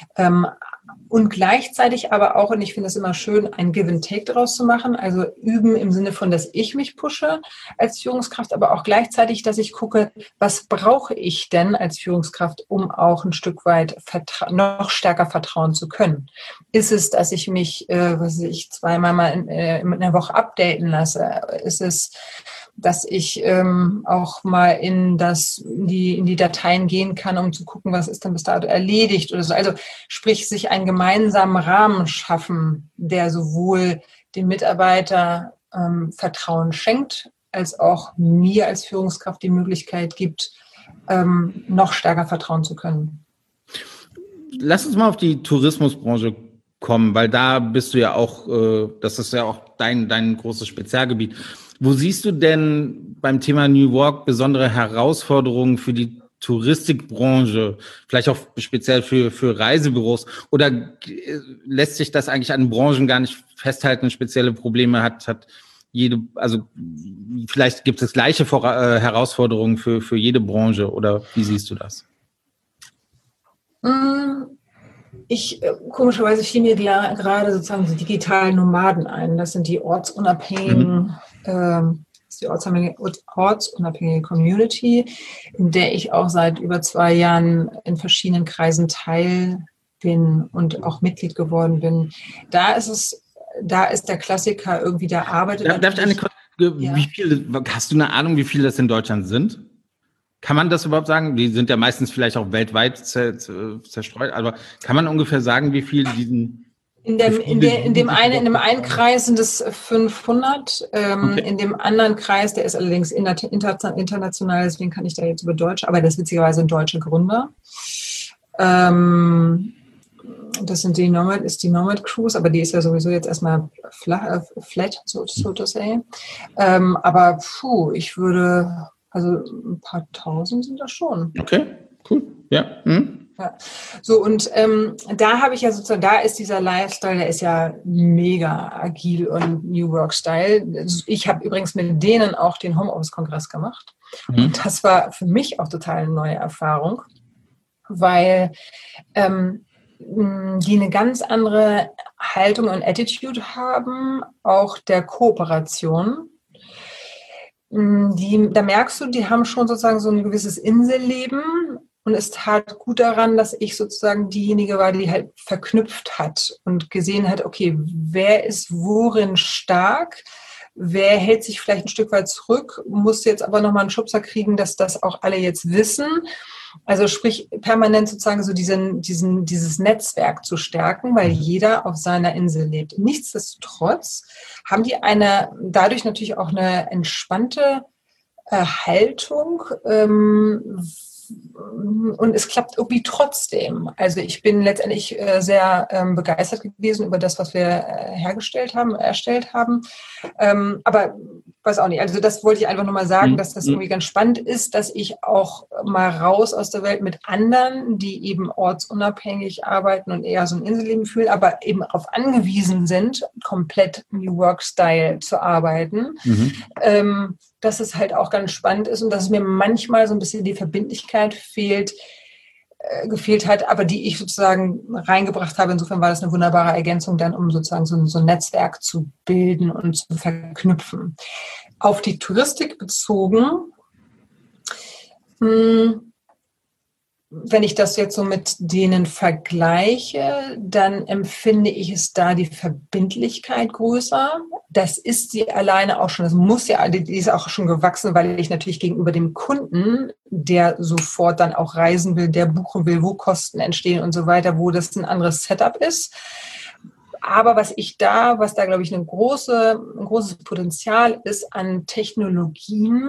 Speaker 4: Und gleichzeitig aber auch, und ich finde es immer schön, ein Give and Take daraus zu machen, also üben im Sinne von, dass ich mich pushe als Führungskraft, aber auch gleichzeitig, dass ich gucke, was brauche ich denn als Führungskraft, um auch ein Stück weit noch stärker vertrauen zu können. Ist es, dass ich mich, zweimal mal in der Woche updaten lasse? Ist es, dass ich auch mal in die Dateien gehen kann, um zu gucken, was ist denn bis dato erledigt oder so. Also sprich, sich einen gemeinsamen Rahmen schaffen, der sowohl dem Mitarbeiter Vertrauen schenkt, als auch mir als Führungskraft die Möglichkeit gibt, noch stärker vertrauen zu können.
Speaker 2: Lass uns mal auf die Tourismusbranche kommen, weil da bist du ja auch, das ist ja auch dein großes Spezialgebiet. Wo siehst du denn beim Thema New Work besondere Herausforderungen für die Touristikbranche, vielleicht auch speziell für Reisebüros? Oder lässt sich das eigentlich an Branchen gar nicht festhalten, spezielle Probleme hat jede, also vielleicht gibt es gleiche Herausforderungen für jede Branche, oder wie siehst du das?
Speaker 4: Komischerweise fiel mir gerade sozusagen die digitalen Nomaden ein. Das sind die ortsunabhängigen, die ortsunabhängige Community, in der ich auch seit über 2 Jahren in verschiedenen Kreisen Teil bin und auch Mitglied geworden bin. Da ist der Klassiker irgendwie, der arbeitet.
Speaker 2: Darf ich eine kurze, wie viele, hast du eine Ahnung, wie viele das in Deutschland sind? Kann man das überhaupt sagen? Die sind ja meistens vielleicht auch weltweit zerstreut, aber kann man ungefähr sagen, wie viele diesen...
Speaker 4: In dem einen Kreis sind es 500, okay. In dem anderen Kreis, der ist allerdings international, deswegen kann ich da jetzt über Deutsch, aber das ist witzigerweise ein deutscher Gründer. Das sind die Nomad Cruise, aber die ist ja sowieso jetzt erstmal flat, so to say. Aber ich würde, also ein paar tausend sind das schon.
Speaker 2: Okay, cool, ja.
Speaker 4: Ja. So, und da habe ich ja sozusagen, da ist dieser Lifestyle, der ist ja mega agil und New Work Style. Ich habe übrigens mit denen auch den Homeoffice-Kongress gemacht. Und das war für mich auch total eine neue Erfahrung, weil die eine ganz andere Haltung und Attitude haben, auch der Kooperation. Da merkst du, die haben schon sozusagen so ein gewisses Inselleben. Und es tat gut daran, dass ich sozusagen diejenige war, die halt verknüpft hat und gesehen hat, okay, wer ist worin stark, wer hält sich vielleicht ein Stück weit zurück, muss jetzt aber nochmal einen Schubser kriegen, dass das auch alle jetzt wissen. Also sprich, permanent sozusagen so dieses Netzwerk zu stärken, weil jeder auf seiner Insel lebt. Nichtsdestotrotz haben die dadurch natürlich auch eine entspannte Haltung, und es klappt irgendwie trotzdem. Also ich bin letztendlich sehr begeistert gewesen über das, was wir erstellt haben. Aber weiß auch nicht. Also das wollte ich einfach nochmal sagen, dass das irgendwie ganz spannend ist, dass ich auch mal raus aus der Welt mit anderen, die eben ortsunabhängig arbeiten und eher so ein Inselleben fühlen, aber eben darauf angewiesen sind, komplett New Work Style zu arbeiten. Dass es halt auch ganz spannend ist und dass es mir manchmal so ein bisschen die Verbindlichkeit gefehlt hat, aber die ich sozusagen reingebracht habe. Insofern war das eine wunderbare Ergänzung dann, um sozusagen so ein Netzwerk zu bilden und zu verknüpfen. Auf die Touristik bezogen, wenn ich das jetzt so mit denen vergleiche, dann empfinde ich es da die Verbindlichkeit größer. Das ist sie alleine auch schon, die ist auch schon gewachsen, weil ich natürlich gegenüber dem Kunden, der sofort dann auch reisen will, der buchen will, wo Kosten entstehen und so weiter, wo das ein anderes Setup ist. Aber was da, glaube ich, ein großes Potenzial ist an Technologien,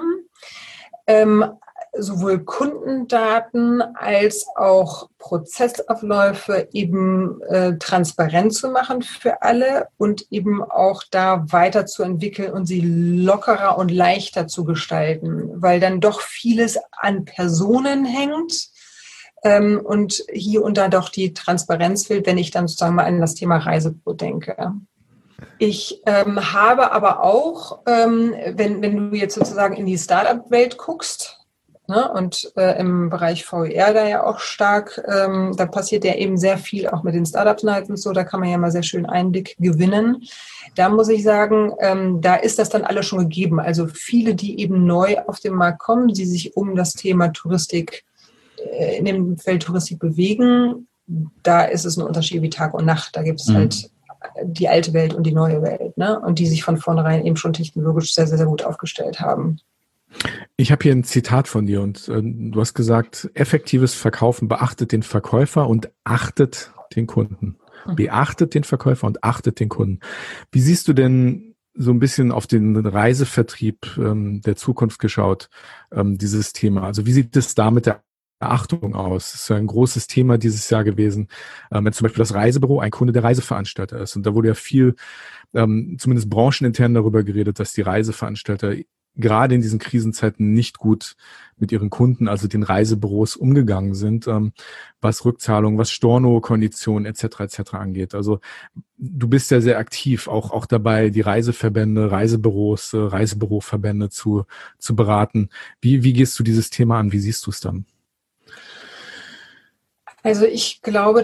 Speaker 4: sowohl Kundendaten als auch Prozessabläufe eben transparent zu machen für alle und eben auch da weiterzuentwickeln und sie lockerer und leichter zu gestalten, weil dann doch vieles an Personen hängt und hier und da doch die Transparenz fehlt, wenn ich dann sozusagen mal an das Thema Reisebüro denke. Ich habe aber auch, wenn du jetzt sozusagen in die Startup-Welt guckst, ne, und im Bereich VR da ja auch stark, da passiert ja eben sehr viel auch mit den Startup-Nights und so, da kann man ja mal sehr schön Einblick gewinnen. Da muss ich sagen, da ist das dann alles schon gegeben. Also viele, die eben neu auf den Markt kommen, die sich um das Thema Touristik, in dem Feld Touristik bewegen, da ist es ein Unterschied wie Tag und Nacht. Da gibt es halt die alte Welt und die neue Welt, ne? Und die sich von vornherein eben schon technologisch sehr, sehr, sehr gut aufgestellt haben.
Speaker 1: Ich habe hier ein Zitat von dir und du hast gesagt, effektives Verkaufen beachtet den Verkäufer und achtet den Kunden. Beachtet den Verkäufer und achtet den Kunden. Wie siehst du denn so ein bisschen auf den Reisevertrieb der Zukunft geschaut, dieses Thema? Also wie sieht es da mit der Achtung aus? Das ist ja ein großes Thema dieses Jahr gewesen, wenn zum Beispiel das Reisebüro ein Kunde der Reiseveranstalter ist. Und da wurde ja viel, zumindest branchenintern darüber geredet, dass die Reiseveranstalter gerade in diesen Krisenzeiten nicht gut mit ihren Kunden, also den Reisebüros, umgegangen sind, was Rückzahlung, was Stornokonditionen etc. angeht. Also du bist ja sehr aktiv, auch dabei, die Reiseverbände, Reisebüros, Reisebüroverbände zu beraten. Wie gehst du dieses Thema an? Wie siehst du es dann?
Speaker 4: Also ich glaube,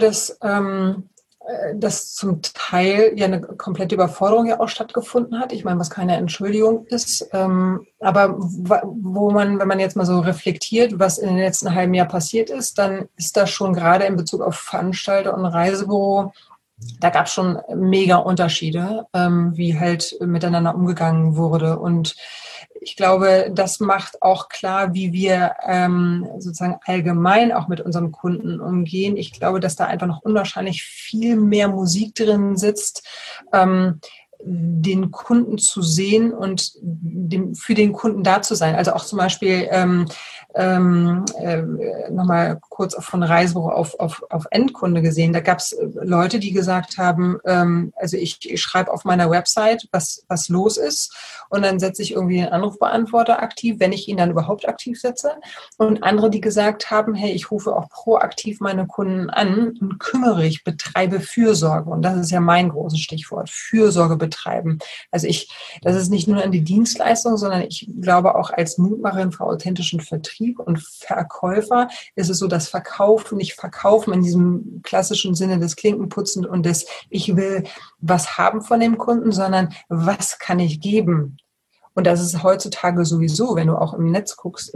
Speaker 4: dass zum Teil ja eine komplette Überforderung ja auch stattgefunden hat. Ich meine, was keine Entschuldigung ist. Aber wenn man jetzt mal so reflektiert, was in den letzten halben Jahr passiert ist, dann ist das schon gerade in Bezug auf Veranstalter und Reisebüro, da gab es schon mega Unterschiede, wie halt miteinander umgegangen wurde. Und ich glaube, das macht auch klar, wie wir sozusagen allgemein auch mit unseren Kunden umgehen. Ich glaube, dass da einfach noch unwahrscheinlich viel mehr Musik drin sitzt, den Kunden zu sehen und für den Kunden da zu sein. Also auch zum Beispiel nochmal kurz von Reisebüro auf Endkunde gesehen. Da gab es Leute, die gesagt haben, also ich schreibe auf meiner Website, was los ist, und dann setze ich irgendwie einen Anrufbeantworter aktiv, wenn ich ihn dann überhaupt aktiv setze. Und andere, die gesagt haben, hey, ich rufe auch proaktiv meine Kunden an und betreibe Fürsorge. Und das ist ja mein großes Stichwort, Fürsorge betreiben. Also das ist nicht nur an die Dienstleistung, sondern ich glaube auch als Mutmacherin für authentischen Vertrieb und Verkäufer ist es so, dass Verkaufen, nicht Verkaufen in diesem klassischen Sinne des Klinkenputzen und des ich will was haben von dem Kunden, sondern was kann ich geben? Und das ist heutzutage sowieso, wenn du auch im Netz guckst,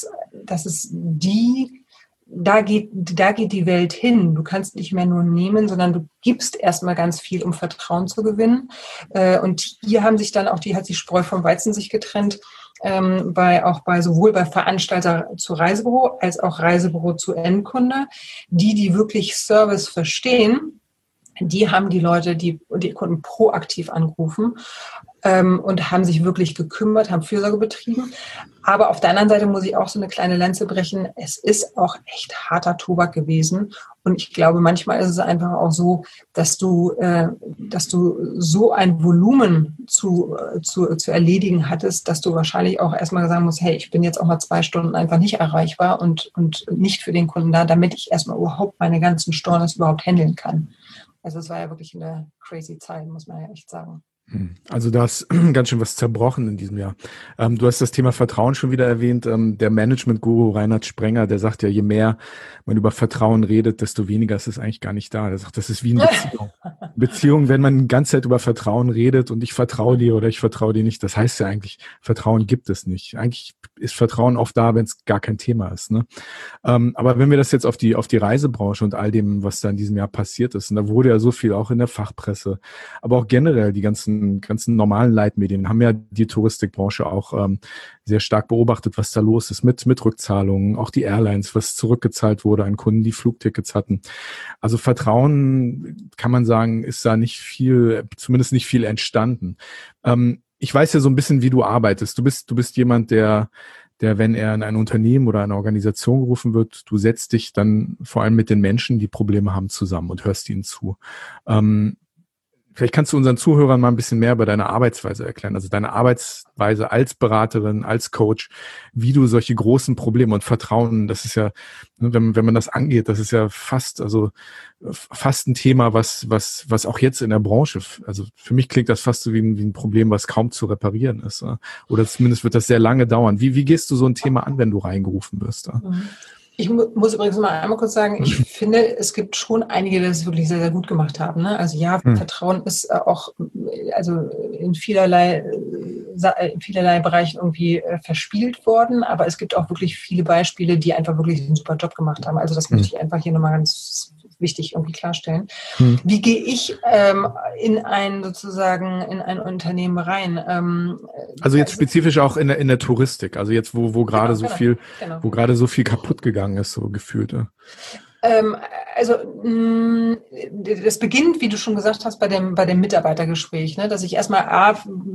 Speaker 4: da geht die Welt hin. Du kannst nicht mehr nur nehmen, sondern du gibst erstmal ganz viel, um Vertrauen zu gewinnen. Und hier hat die Spreu vom Weizen sich getrennt, sowohl bei Veranstalter zu Reisebüro als auch Reisebüro zu Endkunde. Die wirklich Service verstehen, die haben die Leute, die Kunden proaktiv angerufen und haben sich wirklich gekümmert, haben Fürsorge betrieben. Aber auf der anderen Seite muss ich auch so eine kleine Lanze brechen. Es ist auch echt harter Tobak gewesen. Und ich glaube, manchmal ist es einfach auch so, dass du so ein Volumen zu erledigen hattest, dass du wahrscheinlich auch erstmal sagen musst, hey, ich bin jetzt auch mal 2 Stunden einfach nicht erreichbar und nicht für den Kunden da, damit ich erstmal überhaupt meine ganzen Stornos überhaupt handeln kann. Also es war ja wirklich eine crazy Zeit, muss man ja echt sagen.
Speaker 1: Also da ist ganz schön was zerbrochen in diesem Jahr. Du hast das Thema Vertrauen schon wieder erwähnt. Der Management-Guru Reinhard Sprenger, der sagt ja, je mehr man über Vertrauen redet, desto weniger ist es eigentlich gar nicht da. Er sagt, das ist wie eine Beziehung. Beziehung, wenn man die ganze Zeit über Vertrauen redet und ich vertraue dir oder ich vertraue dir nicht, das heißt ja eigentlich, Vertrauen gibt es nicht. Eigentlich ist Vertrauen oft da, wenn es gar kein Thema ist. Ne? Aber wenn wir das jetzt auf die Reisebranche und all dem, was da in diesem Jahr passiert ist, und da wurde ja so viel auch in der Fachpresse, aber auch generell die ganzen normalen Leitmedien haben ja die Touristikbranche auch sehr stark beobachtet, was da los ist mit Rückzahlungen, auch die Airlines, was zurückgezahlt wurde an Kunden, die Flugtickets hatten. Also Vertrauen, kann man sagen, ist da zumindest nicht viel entstanden. Ich weiß ja so ein bisschen, wie du arbeitest. Du bist jemand, der, wenn er in ein Unternehmen oder eine Organisation gerufen wird, du setzt dich dann vor allem mit den Menschen, die Probleme haben, zusammen und hörst ihnen zu. Vielleicht kannst du unseren Zuhörern mal ein bisschen mehr über deine Arbeitsweise erklären, also deine Arbeitsweise als Beraterin, als Coach, wie du solche großen Probleme und Vertrauen, das ist ja, wenn man das angeht, das ist ja fast ein Thema, was auch jetzt in der Branche, also für mich klingt das fast so wie ein Problem, was kaum zu reparieren ist. Oder zumindest wird das sehr lange dauern. Wie gehst du so ein Thema an, wenn du reingerufen wirst?
Speaker 4: Ich muss übrigens mal einmal kurz sagen, ich finde, es gibt schon einige, die das wirklich sehr, sehr gut gemacht haben. Ne? Also ja, Vertrauen ist auch also in vielerlei Bereichen irgendwie verspielt worden, aber es gibt auch wirklich viele Beispiele, die einfach wirklich einen super Job gemacht haben. Also das möchte ich einfach hier nochmal ganz wichtig irgendwie klarstellen. Wie gehe ich in ein Unternehmen rein?
Speaker 1: Also jetzt spezifisch auch in der Touristik, also jetzt wo gerade so viel kaputt gegangen ist, so gefühlt.
Speaker 4: Also das beginnt, wie du schon gesagt hast, bei dem Mitarbeitergespräch, ne? Dass ich erstmal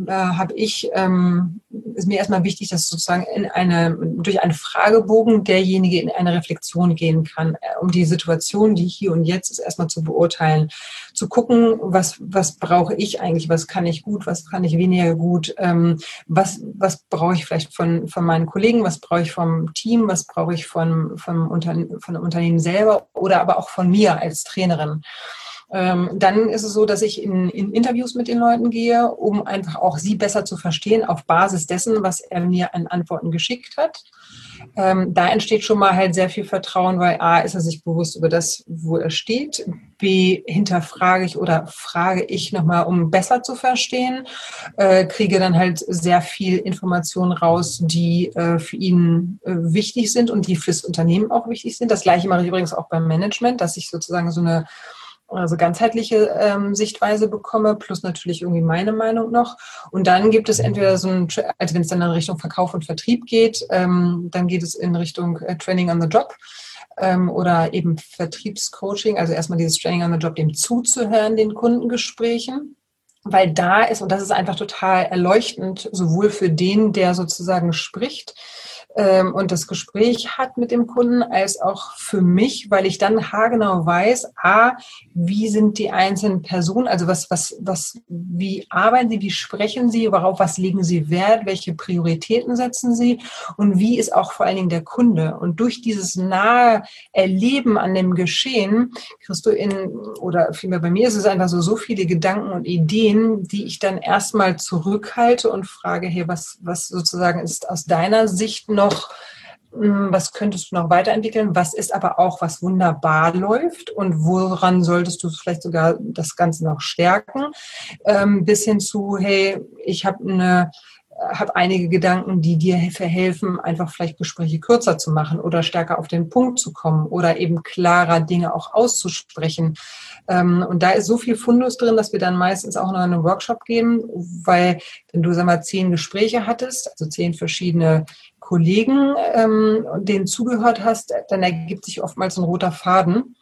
Speaker 4: ist mir erstmal wichtig, dass sozusagen durch einen Fragebogen derjenige in eine Reflexion gehen kann, um die Situation, die hier und jetzt ist, erstmal zu beurteilen, zu gucken, was brauche ich eigentlich, was kann ich gut, was kann ich weniger gut, was brauche ich vielleicht von meinen Kollegen, was brauche ich vom Team, was brauche ich von dem Unternehmen selber oder aber auch von mir als Trainerin. Dann ist es so, dass ich in Interviews mit den Leuten gehe, um einfach auch sie besser zu verstehen auf Basis dessen, was er mir an Antworten geschickt hat. Da entsteht schon mal halt sehr viel Vertrauen, weil A, ist er sich bewusst über das, wo er steht. B, hinterfrage ich oder frage ich nochmal, um besser zu verstehen. Kriege dann halt sehr viel Informationen raus, die für ihn wichtig sind und die fürs Unternehmen auch wichtig sind. Das Gleiche mache ich übrigens auch beim Management, dass ich sozusagen so eine ganzheitliche Sichtweise bekomme, plus natürlich irgendwie meine Meinung noch. Und dann gibt es entweder so ein, also wenn es dann in Richtung Verkauf und Vertrieb geht, dann geht es in Richtung Training on the Job oder eben Vertriebscoaching, also erstmal dieses Training on the Job, dem zuzuhören, den Kundengesprächen. Weil da ist, und das ist einfach total erleuchtend, sowohl für den, der sozusagen spricht, und das Gespräch hat mit dem Kunden, als auch für mich, weil ich dann haargenau weiß, wie sind die einzelnen Personen, also wie arbeiten sie, wie sprechen sie, worauf was legen sie Wert, welche Prioritäten setzen sie und wie ist auch vor allen Dingen der Kunde. Und durch dieses nahe Erleben an dem Geschehen kriegst du oder vielmehr bei mir ist es einfach so viele Gedanken und Ideen, die ich dann erstmal zurückhalte und frage, hey, was sozusagen ist aus deiner Sicht noch, was könntest du noch weiterentwickeln, was ist aber auch, was wunderbar läuft und woran solltest du vielleicht sogar das Ganze noch stärken, bis hin zu, hey, ich habe einige Gedanken, die dir verhelfen, einfach vielleicht Gespräche kürzer zu machen oder stärker auf den Punkt zu kommen oder eben klarer Dinge auch auszusprechen. Und da ist so viel Fundus drin, dass wir dann meistens auch noch einen Workshop geben, weil wenn du, 10 Gespräche hattest, also 10 verschiedene Kollegen, denen zugehört hast, dann ergibt sich oftmals ein roter Faden,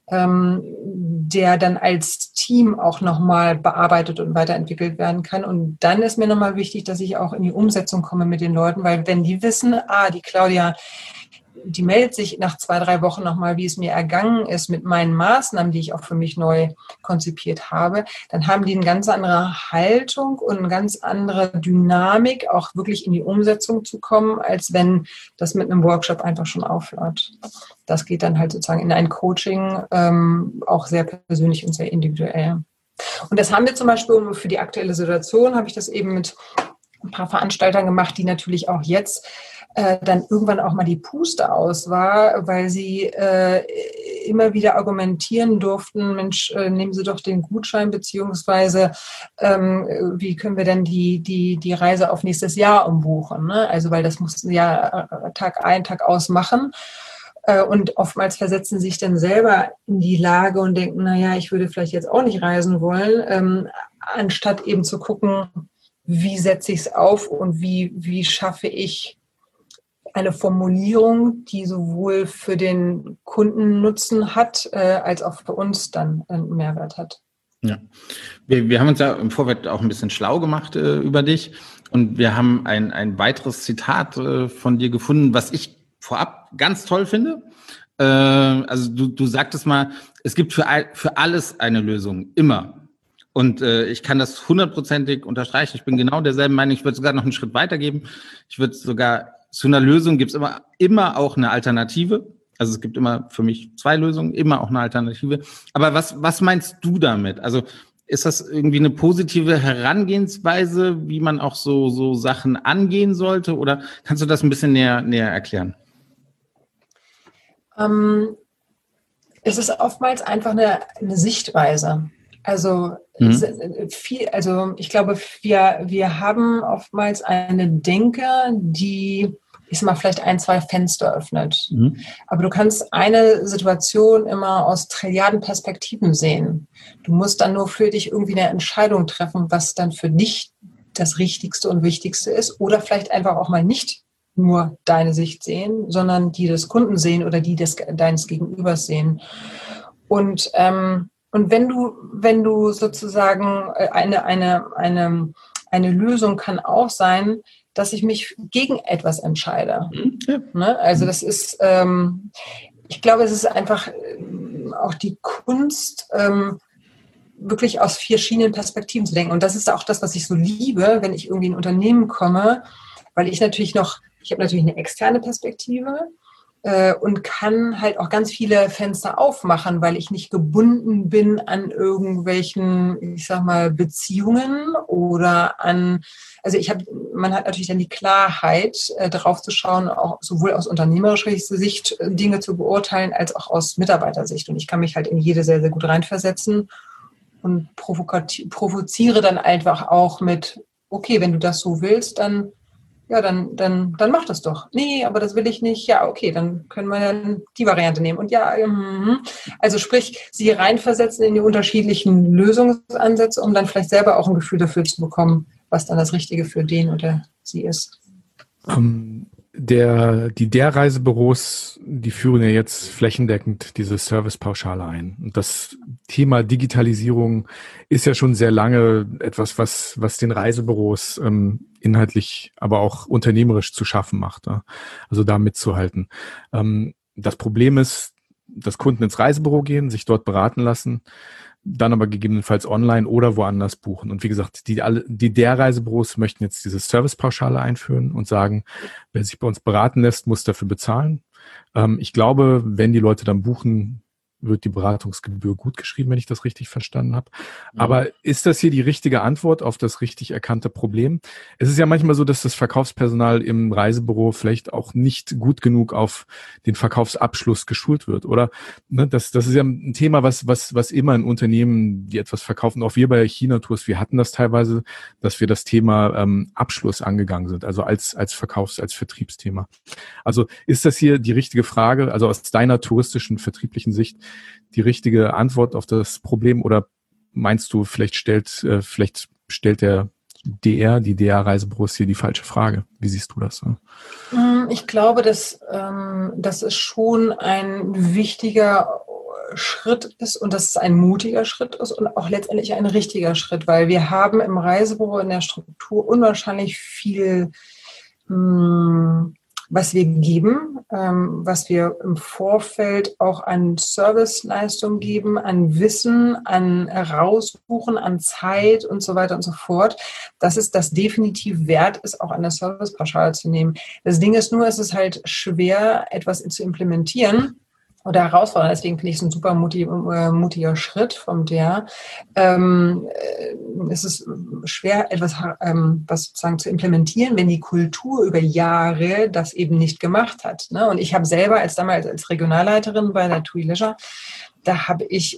Speaker 4: der dann als Team auch nochmal bearbeitet und weiterentwickelt werden kann. Und dann ist mir nochmal wichtig, dass ich auch in die Umsetzung komme mit den Leuten, weil wenn die wissen, die Claudia, die meldet sich nach 2-3 Wochen nochmal, wie es mir ergangen ist mit meinen Maßnahmen, die ich auch für mich neu konzipiert habe, dann haben die eine ganz andere Haltung und eine ganz andere Dynamik, auch wirklich in die Umsetzung zu kommen, als wenn das mit einem Workshop einfach schon aufhört. Das geht dann halt sozusagen in ein Coaching, auch sehr persönlich und sehr individuell. Und das haben wir zum Beispiel für die aktuelle Situation, habe ich das eben mit ein paar Veranstaltern gemacht, die natürlich auch jetzt dann irgendwann auch mal die Puste aus war, weil sie immer wieder argumentieren durften, Mensch, nehmen Sie doch den Gutschein, beziehungsweise wie können wir denn die Reise auf nächstes Jahr umbuchen? Ne? Also weil das mussten sie ja Tag ein, Tag aus machen. Und oftmals versetzen sich dann selber in die Lage und denken, naja, ich würde vielleicht jetzt auch nicht reisen wollen, anstatt eben zu gucken, wie setze ich es auf und wie schaffe ich eine Formulierung, die sowohl für den Kunden Nutzen hat, als auch für uns dann einen Mehrwert hat.
Speaker 2: Ja, wir haben uns ja im Vorfeld auch ein bisschen schlau gemacht über dich und wir haben ein weiteres Zitat von dir gefunden, was ich vorab ganz toll finde. Also du sagtest mal, es gibt für alles eine Lösung, immer. Und ich kann das 100%ig unterstreichen. Ich bin genau derselben Meinung. Ich würde sogar noch einen Schritt weitergeben. Ich würde sogar zu einer Lösung gibt es immer auch eine Alternative. Also es gibt immer für mich 2 Lösungen, immer auch eine Alternative. Aber was meinst du damit? Also ist das irgendwie eine positive Herangehensweise, wie man auch so Sachen angehen sollte? Oder kannst du das ein bisschen näher erklären?
Speaker 4: Es ist oftmals einfach eine Sichtweise. Also ich glaube, wir haben oftmals eine Denke, die, ich sag mal, vielleicht 1-2 Fenster öffnet. Aber du kannst eine Situation immer aus Trilliarden Perspektiven sehen. Du musst dann nur für dich irgendwie eine Entscheidung treffen, was dann für dich das Richtigste und Wichtigste ist. Oder vielleicht einfach auch mal nicht nur deine Sicht sehen, sondern die des Kunden sehen oder die deines Gegenübers sehen. Und wenn du sozusagen eine Lösung kann auch sein, dass ich mich gegen etwas entscheide. Ja. Ne? Also das ist, ich glaube, es ist einfach auch die Kunst, wirklich aus verschiedenen Perspektiven zu denken. Und das ist auch das, was ich so liebe, wenn ich irgendwie in ein Unternehmen komme, weil ich habe natürlich eine externe Perspektive, und kann halt auch ganz viele Fenster aufmachen, weil ich nicht gebunden bin an irgendwelchen, ich sag mal, Beziehungen oder also ich habe man hat natürlich dann die Klarheit, drauf zu schauen, auch sowohl aus unternehmerischer Sicht Dinge zu beurteilen, als auch aus Mitarbeitersicht. Und ich kann mich halt in jede sehr, sehr gut reinversetzen und provoziere dann einfach auch mit, okay, wenn du das so willst, dann mach das doch. Nee, aber das will ich nicht. Ja, okay, dann können wir dann die Variante nehmen. Und ja, also sprich, sie reinversetzen in die unterschiedlichen Lösungsansätze, um dann vielleicht selber auch ein Gefühl dafür zu bekommen, was dann das Richtige für den oder sie ist.
Speaker 1: Die Reisebüros, die führen ja jetzt flächendeckend diese Servicepauschale ein. Und das Thema Digitalisierung ist ja schon sehr lange etwas, was den Reisebüros inhaltlich, aber auch unternehmerisch zu schaffen macht. Ja? Also da mitzuhalten. Das Problem ist, dass Kunden ins Reisebüro gehen, sich dort beraten lassen, dann aber gegebenenfalls online oder woanders buchen. Und wie gesagt, die Reisebüros möchten jetzt diese Servicepauschale einführen und sagen, wer sich bei uns beraten lässt, muss dafür bezahlen. Ich glaube, wenn die Leute dann buchen, wird die Beratungsgebühr gut geschrieben, wenn ich das richtig verstanden habe. Aber ist das hier die richtige Antwort auf das richtig erkannte Problem? Es ist ja manchmal so, dass das Verkaufspersonal im Reisebüro vielleicht auch nicht gut genug auf den Verkaufsabschluss geschult wird, oder? Ne, das ist ja ein Thema, was immer in Unternehmen, die etwas verkaufen, auch wir bei China-Tours, wir hatten das teilweise, dass wir das Thema Abschluss angegangen sind, also als Vertriebsthema. Also ist das hier die richtige Frage, also aus deiner touristischen, vertrieblichen Sicht, die richtige Antwort auf das Problem, oder meinst du, vielleicht stellt die DR-Reisebüros hier die falsche Frage? Wie siehst du das?
Speaker 4: Ich glaube, dass es schon ein wichtiger Schritt ist und dass es ein mutiger Schritt ist und auch letztendlich ein richtiger Schritt, weil wir haben im Reisebüro in der Struktur unwahrscheinlich viel, was wir geben, was wir im Vorfeld auch an Serviceleistung geben, an Wissen, an Rausbuchen, an Zeit und so weiter und so fort, dass es das definitiv wert ist, auch an der Servicepauschale zu nehmen. Das Ding ist nur, es ist halt schwer, etwas zu implementieren oder herausfordernd. Deswegen finde ich es ein super mutiger Schritt vom DR. Es ist schwer, etwas was sozusagen zu implementieren, wenn die Kultur über Jahre das eben nicht gemacht hat. Ne? Und ich habe selber damals als Regionalleiterin bei der TUI Leisure, da habe ich,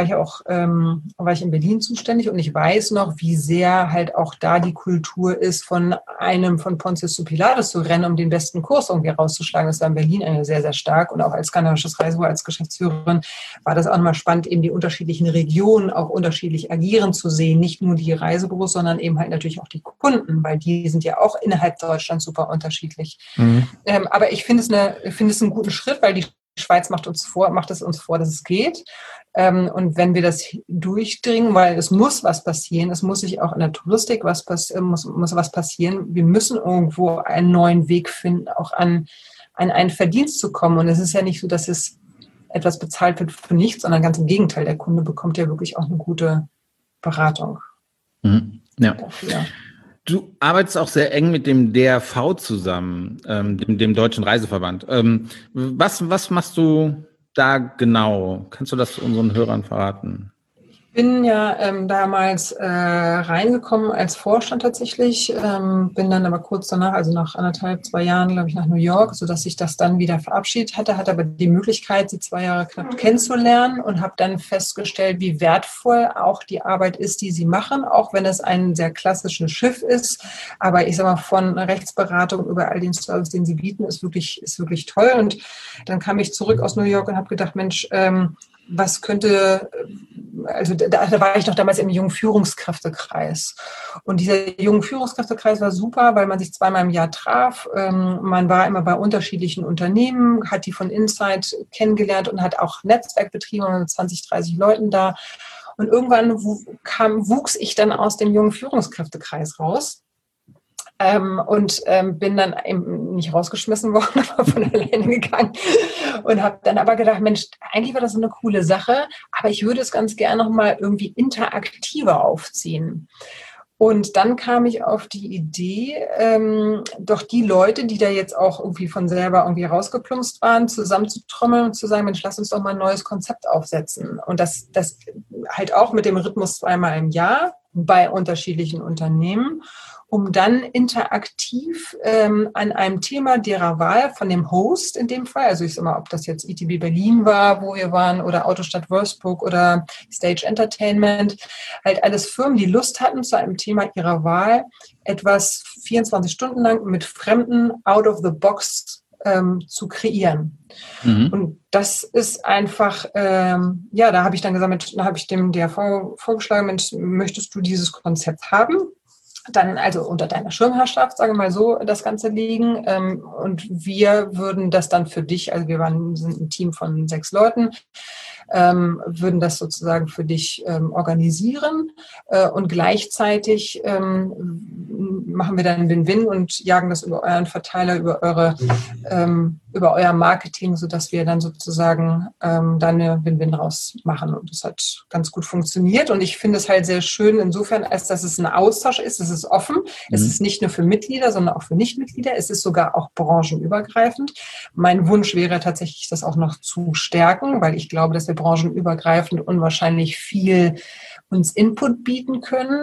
Speaker 4: war ich in Berlin zuständig und ich weiß noch, wie sehr halt auch da die Kultur ist, von Pontius zu Pilatus zu rennen, um den besten Kurs irgendwie rauszuschlagen. Das war in Berlin sehr, sehr stark, und auch als skandinavisches Reisebüro, als Geschäftsführerin war das auch nochmal spannend, eben die unterschiedlichen Regionen auch unterschiedlich agieren zu sehen. Nicht nur die Reisebüros, sondern eben halt natürlich auch die Kunden, weil die sind ja auch innerhalb Deutschlands super unterschiedlich. Mhm. Aber ich finde es einen guten Schritt, weil die Schweiz macht es uns vor, dass es geht. Und wenn wir das durchdringen, weil es muss was passieren, es muss sich auch in der Touristik muss was passieren. Wir müssen irgendwo einen neuen Weg finden, auch an einen Verdienst zu kommen. Und es ist ja nicht so, dass es etwas bezahlt wird für nichts, sondern ganz im Gegenteil. Der Kunde bekommt ja wirklich auch eine gute Beratung.
Speaker 2: Mhm. Ja. Dafür. Du arbeitest auch sehr eng mit dem DRV zusammen, dem Deutschen Reiseverband. Was machst du da genau? Kannst du das unseren Hörern verraten?
Speaker 4: Ich bin ja damals reingekommen als Vorstand tatsächlich, bin dann aber kurz danach, also nach 2 Jahren, glaube ich, nach New York, sodass ich das dann wieder verabschiedet hatte aber die Möglichkeit, sie 2 Jahre knapp kennenzulernen und habe dann festgestellt, wie wertvoll auch die Arbeit ist, die sie machen, auch wenn es ein sehr klassisches Schiff ist. Aber ich sage mal, von Rechtsberatung über all den Service, den sie bieten, ist wirklich toll. Und dann kam ich zurück aus New York und habe gedacht, Mensch, was könnte, also da war ich noch damals im jungen Führungskräftekreis. Und dieser jungen Führungskräftekreis war super, weil man sich 2-mal im Jahr traf. Man war immer bei unterschiedlichen Unternehmen, hat die von Inside kennengelernt und hat auch Netzwerkbetriebe mit 20, 30 Leuten da. Und irgendwann wuchs ich dann aus dem jungen Führungskräftekreis raus. Und bin dann eben nicht rausgeschmissen worden, aber von alleine gegangen und habe dann aber gedacht, Mensch, eigentlich war das so eine coole Sache, aber ich würde es ganz gerne noch mal irgendwie interaktiver aufziehen. Und dann kam ich auf die Idee, doch die Leute, die da jetzt auch irgendwie von selber irgendwie rausgeplumpst waren, zusammenzutrommeln und zu sagen, Mensch, lass uns doch mal ein neues Konzept aufsetzen. Und das halt auch mit dem Rhythmus 2-mal im Jahr bei unterschiedlichen Unternehmen. um dann interaktiv an einem Thema derer Wahl von dem Host in dem Fall, also ich sag mal, ob das jetzt ITB Berlin war, wo wir waren, oder Autostadt Wolfsburg oder Stage Entertainment, halt alles Firmen, die Lust hatten, zu einem Thema ihrer Wahl etwas 24 Stunden lang mit Fremden out of the box zu kreieren. Und das ist einfach, da habe ich dann gesagt, da habe ich dem DRV vorgeschlagen, Mensch, möchtest du dieses Konzept haben? Dann also unter deiner Schirmherrschaft, sagen wir mal so, das Ganze liegen. Und wir würden das dann für dich, also sind ein Team von 6 Leuten, würden das sozusagen für dich organisieren und gleichzeitig machen wir dann Win-Win und jagen das über euren Verteiler, über euer Marketing, sodass wir dann sozusagen dann eine Win-Win raus machen. Und das hat ganz gut funktioniert. Und ich finde es halt sehr schön insofern, als dass es ein Austausch ist. Es ist offen. Es ist nicht nur für Mitglieder, sondern auch für Nichtmitglieder. Es ist sogar auch branchenübergreifend. Mein Wunsch wäre tatsächlich, das auch noch zu stärken, weil ich glaube, dass wir branchenübergreifend unwahrscheinlich viel uns Input bieten können,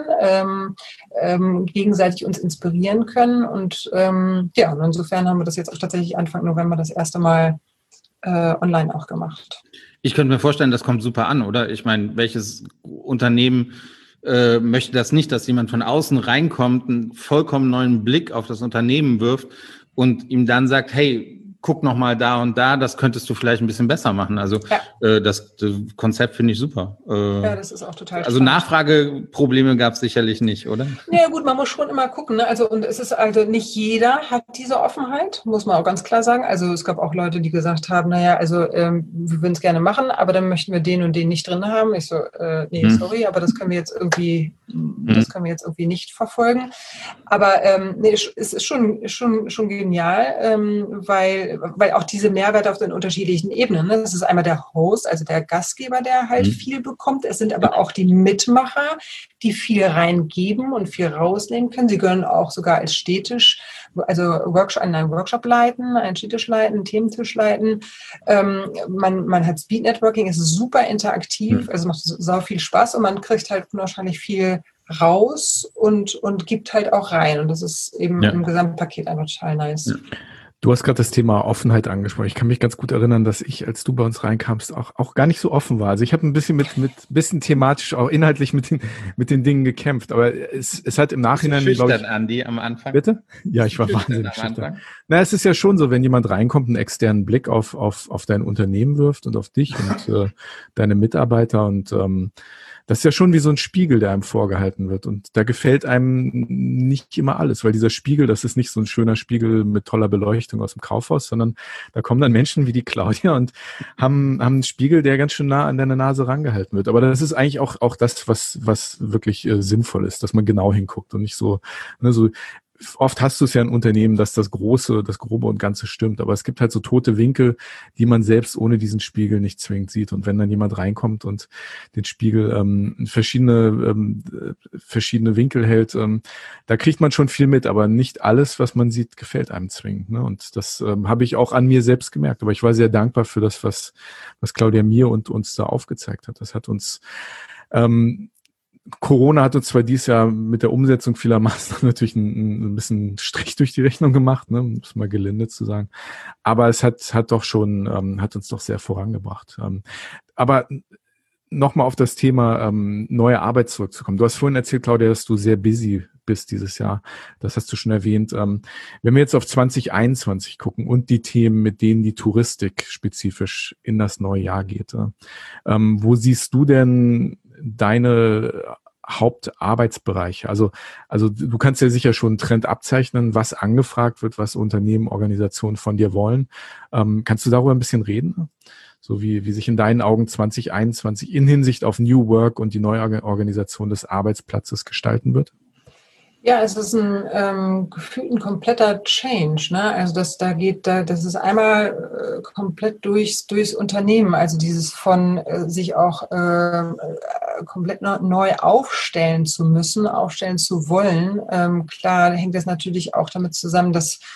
Speaker 4: gegenseitig uns inspirieren können. Und und insofern haben wir das jetzt auch tatsächlich Anfang November das erste Mal online auch gemacht.
Speaker 2: Ich könnte mir vorstellen, das kommt super an, oder? Ich meine, welches Unternehmen möchte das nicht, dass jemand von außen reinkommt, einen vollkommen neuen Blick auf das Unternehmen wirft und ihm dann sagt, hey, guck noch mal da und da, das könntest du vielleicht ein bisschen besser machen. Also das Konzept finde ich super.
Speaker 4: Das ist auch total
Speaker 2: Also spannend. Nachfrageprobleme gab es sicherlich nicht, oder?
Speaker 4: Ja gut, man muss schon immer gucken. Ne? Also und es ist also nicht jeder hat diese Offenheit, muss man auch ganz klar sagen. Also es gab auch Leute, die gesagt haben, wir würden es gerne machen, aber dann möchten wir den und den nicht drin haben. Ich so, sorry, aber das können wir jetzt irgendwie nicht verfolgen. Aber es ist schon genial, weil auch diese Mehrwerte auf den unterschiedlichen Ebenen, ne? Das ist einmal der Host, also der Gastgeber, der halt viel bekommt. Es sind aber auch die Mitmacher, die viel reingeben und viel rausnehmen können. Sie können auch sogar als Städtisch, also einen Workshop leiten, einen Städtisch leiten, einen Thementisch leiten. Man hat Speed Networking, es ist super interaktiv, also macht sau viel Spaß und man kriegt halt unwahrscheinlich viel raus und gibt halt auch rein. Und das ist eben im Gesamtpaket einfach total nice. Ja.
Speaker 1: Du hast gerade das Thema Offenheit angesprochen. Ich kann mich ganz gut erinnern, dass ich, als du bei uns reinkamst, auch gar nicht so offen war. Also ich habe ein bisschen bisschen thematisch, auch inhaltlich mit den Dingen gekämpft. Aber es hat im Nachhinein,
Speaker 2: glaube ich, Andi, am Anfang.
Speaker 1: Bitte? Ja, ich war wahnsinnig schüchtern. Na, es ist ja schon so, wenn jemand reinkommt, einen externen Blick auf dein Unternehmen wirft und auf dich und deine Mitarbeiter und das ist ja schon wie so ein Spiegel, der einem vorgehalten wird. Und da gefällt einem nicht immer alles, weil dieser Spiegel, das ist nicht so ein schöner Spiegel mit toller Beleuchtung aus dem Kaufhaus, sondern da kommen dann Menschen wie die Claudia und haben einen Spiegel, der ganz schön nah an deine Nase rangehalten wird. Aber das ist eigentlich auch das, was wirklich sinnvoll ist, dass man genau hinguckt und nicht so, so. Oft hast du es ja in Unternehmen, dass das Große, das Grobe und Ganze stimmt. Aber es gibt halt so tote Winkel, die man selbst ohne diesen Spiegel nicht zwingend sieht. Und wenn dann jemand reinkommt und den Spiegel verschiedene Winkel hält, da kriegt man schon viel mit. Aber nicht alles, was man sieht, gefällt einem zwingend. Ne? Und das habe ich auch an mir selbst gemerkt. Aber ich war sehr dankbar für das, was Claudia mir und uns da aufgezeigt hat. Das hat uns Corona hat uns zwar dieses Jahr mit der Umsetzung vieler Maßnahmen natürlich ein bisschen Strich durch die Rechnung gemacht, ne, um es mal gelinde zu sagen. Aber es hat uns doch sehr vorangebracht. Aber nochmal auf das Thema neue Arbeit zurückzukommen. Du hast vorhin erzählt, Claudia, dass du sehr busy bist dieses Jahr. Das hast du schon erwähnt. Wenn wir jetzt auf 2021 gucken und die Themen, mit denen die Touristik spezifisch in das neue Jahr geht, wo siehst du denn deine Hauptarbeitsbereiche? Also du kannst ja sicher schon einen Trend abzeichnen, was angefragt wird, was Unternehmen, Organisationen von dir wollen. Kannst du darüber ein bisschen reden? So wie sich in deinen Augen 2021 in Hinsicht auf New Work und die neue Organisation des Arbeitsplatzes gestalten wird?
Speaker 4: Ja, es ist gefühlt ein kompletter Change, ne? Also das ist einmal komplett durchs Unternehmen, also dieses von sich auch komplett neu aufstellen zu müssen, aufstellen zu wollen. Klar hängt das natürlich auch damit zusammen, dass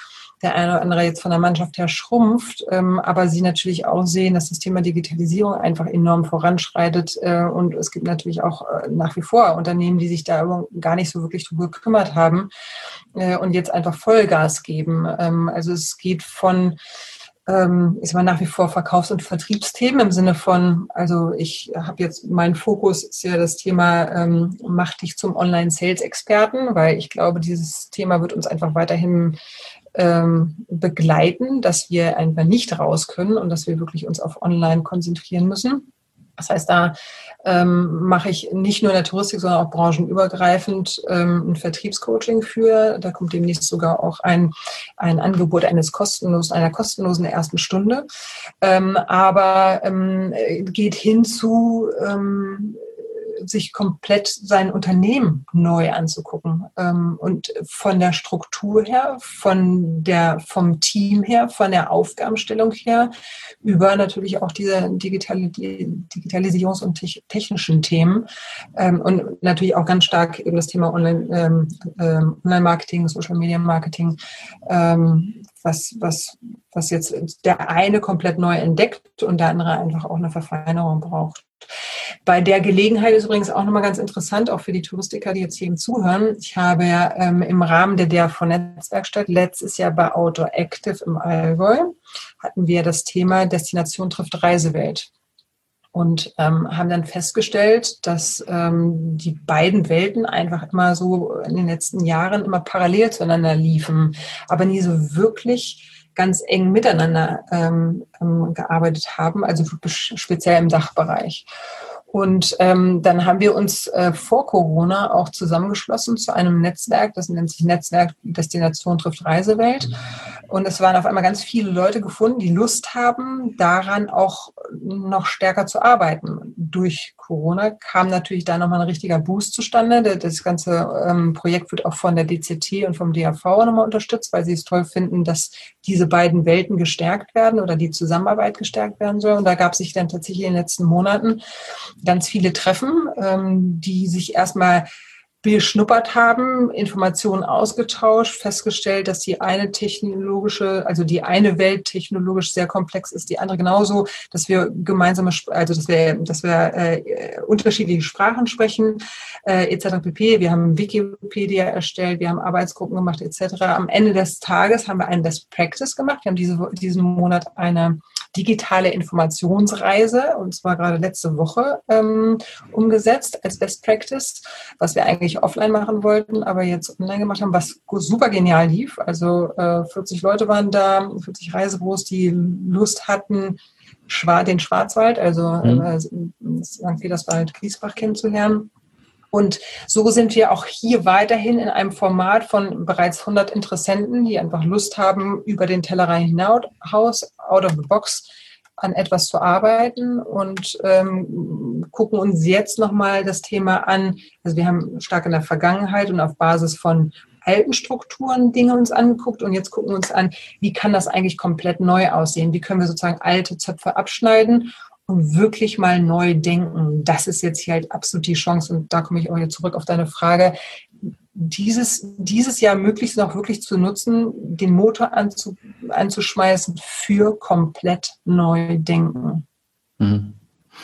Speaker 4: der eine oder andere jetzt von der Mannschaft her schrumpft, aber sie natürlich auch sehen, dass das Thema Digitalisierung einfach enorm voranschreitet und es gibt natürlich auch nach wie vor Unternehmen, die sich da gar nicht so wirklich drum gekümmert haben und jetzt einfach Vollgas geben. Also es geht von ist aber nach wie vor Verkaufs- und Vertriebsthemen im Sinne von, also ich habe jetzt, mein Fokus ist ja das Thema, mach dich zum Online-Sales-Experten, weil ich glaube, dieses Thema wird uns einfach weiterhin begleiten, dass wir einfach nicht raus können und dass wir wirklich uns auf Online konzentrieren müssen. Das heißt, da mache ich nicht nur in der Touristik, sondern auch branchenübergreifend ein Vertriebscoaching für. Da kommt demnächst sogar auch ein Angebot einer kostenlosen ersten Stunde. Aber geht hin zu sich komplett sein Unternehmen neu anzugucken und von der Struktur her, vom Team her, von der Aufgabenstellung her, über natürlich auch diese Digitalisierungs- und technischen Themen und natürlich auch ganz stark eben das Thema Online-Marketing, Social-Media-Marketing, was jetzt der eine komplett neu entdeckt und der andere einfach auch eine Verfeinerung braucht. Bei der Gelegenheit ist übrigens auch nochmal ganz interessant, auch für die Touristiker, die jetzt hier zuhören. Ich habe ja im Rahmen der DAV-Netzwerkstatt letztes Jahr bei Outdoor Active im Allgäu hatten wir das Thema Destination trifft Reisewelt. Und haben dann festgestellt, dass die beiden Welten einfach immer so in den letzten Jahren immer parallel zueinander liefen, aber nie so wirklich ganz eng miteinander gearbeitet haben, also speziell im Dachbereich. Und dann haben wir uns vor Corona auch zusammengeschlossen zu einem Netzwerk, das nennt sich Netzwerk Destination trifft Reisewelt. Und es waren auf einmal ganz viele Leute gefunden, die Lust haben, daran auch noch stärker zu arbeiten. Durch Corona kam natürlich da nochmal ein richtiger Boost zustande. Das ganze Projekt wird auch von der DCT und vom DAV nochmal unterstützt, weil sie es toll finden, dass diese beiden Welten gestärkt werden oder die Zusammenarbeit gestärkt werden soll. Und da gab es sich dann tatsächlich in den letzten Monaten ganz viele Treffen, die sich erstmal beschnuppert haben, Informationen ausgetauscht, festgestellt, dass die eine Welt technologisch sehr komplex ist, die andere genauso, dass wir dass wir unterschiedliche Sprachen sprechen, etc. pp. Wir haben Wikipedia erstellt, wir haben Arbeitsgruppen gemacht, etc. Am Ende des Tages haben wir einen Best Practice gemacht. Wir haben diesen Monat eine digitale Informationsreise, und zwar gerade letzte Woche umgesetzt als Best Practice, was wir eigentlich offline machen wollten, aber jetzt online gemacht haben, was super genial lief. Also 40 Leute waren da, 40 Reisebüros, die Lust hatten, den Schwarzwald, also St. Peterswald, Griesbach kennenzulernen. Und so sind wir auch hier weiterhin in einem Format von bereits 100 Interessenten, die einfach Lust haben, über den Tellerrand hinaus, out of the box, an etwas zu arbeiten und gucken uns jetzt nochmal das Thema an. Also wir haben stark in der Vergangenheit und auf Basis von alten Strukturen Dinge uns angeguckt und jetzt gucken wir uns an, wie kann das eigentlich komplett neu aussehen? Wie können wir sozusagen alte Zöpfe abschneiden und wirklich mal neu denken? Das ist jetzt hier halt absolut die Chance und da komme ich auch jetzt zurück auf deine Frage, dieses Jahr möglichst noch wirklich zu nutzen, den Motor anzuschmeißen für komplett neu denken.
Speaker 2: Mhm.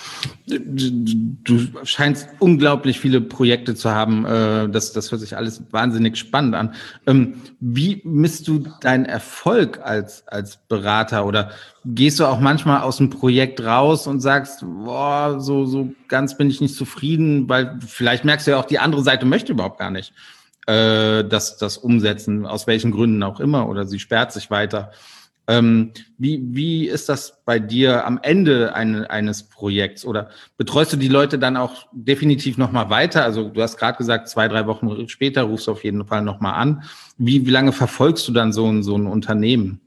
Speaker 2: Du scheinst unglaublich viele Projekte zu haben. Das hört sich alles wahnsinnig spannend an. Wie misst du deinen Erfolg als Berater? Oder gehst du auch manchmal aus dem Projekt raus und sagst, boah, so ganz bin ich nicht zufrieden, weil vielleicht merkst du ja auch, die andere Seite möchte überhaupt gar nicht das umsetzen, aus welchen Gründen auch immer, oder sie sperrt sich weiter. Wie ist das bei dir am Ende eines Projekts? Oder betreust du die Leute dann auch definitiv nochmal weiter? Also du hast gerade gesagt, 2-3 Wochen später rufst du auf jeden Fall nochmal an. Wie lange verfolgst du dann so ein Unternehmen?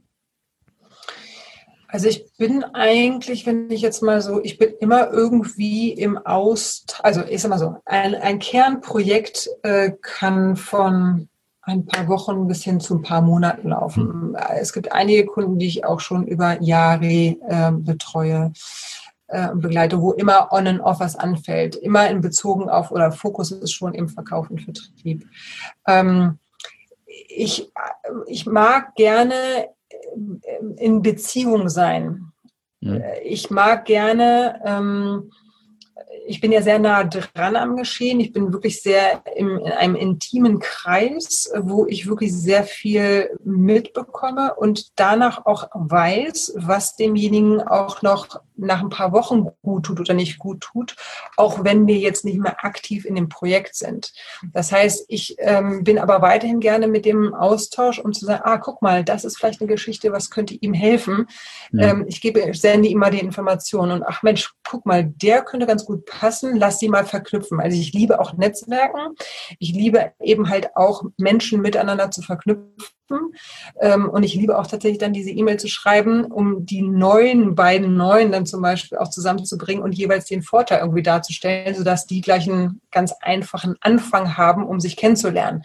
Speaker 4: Also ich bin eigentlich, ich bin immer irgendwie also ich sag mal so, ein Kernprojekt kann von ein paar Wochen bis hin zu ein paar Monaten laufen. Es gibt einige Kunden, die ich auch schon über Jahre betreue und begleite, wo immer on and off was anfällt. Immer in Bezogen auf, oder Fokus ist schon im Verkauf und Vertrieb. ich mag gerne in Beziehung sein. Ich mag gerne, ich bin ja sehr nah dran am Geschehen. Ich bin wirklich sehr in einem intimen Kreis, wo ich wirklich sehr viel mitbekomme und danach auch weiß, was demjenigen auch noch nach ein paar Wochen gut tut oder nicht gut tut, auch wenn wir jetzt nicht mehr aktiv in dem Projekt sind. Das heißt, ich bin aber weiterhin gerne mit dem Austausch, um zu sagen, guck mal, das ist vielleicht eine Geschichte, was könnte ihm helfen. Ich sende ihm mal die Informationen und ach Mensch, guck mal, der könnte ganz gut passen, lass sie mal verknüpfen. Also ich liebe auch Netzwerken. Ich liebe eben halt auch Menschen miteinander zu verknüpfen. Und ich liebe auch tatsächlich dann diese E-Mail zu schreiben, um die beiden Neuen dann zum Beispiel auch zusammenzubringen und jeweils den Vorteil irgendwie darzustellen, sodass die gleich einen ganz einfachen Anfang haben, um sich kennenzulernen.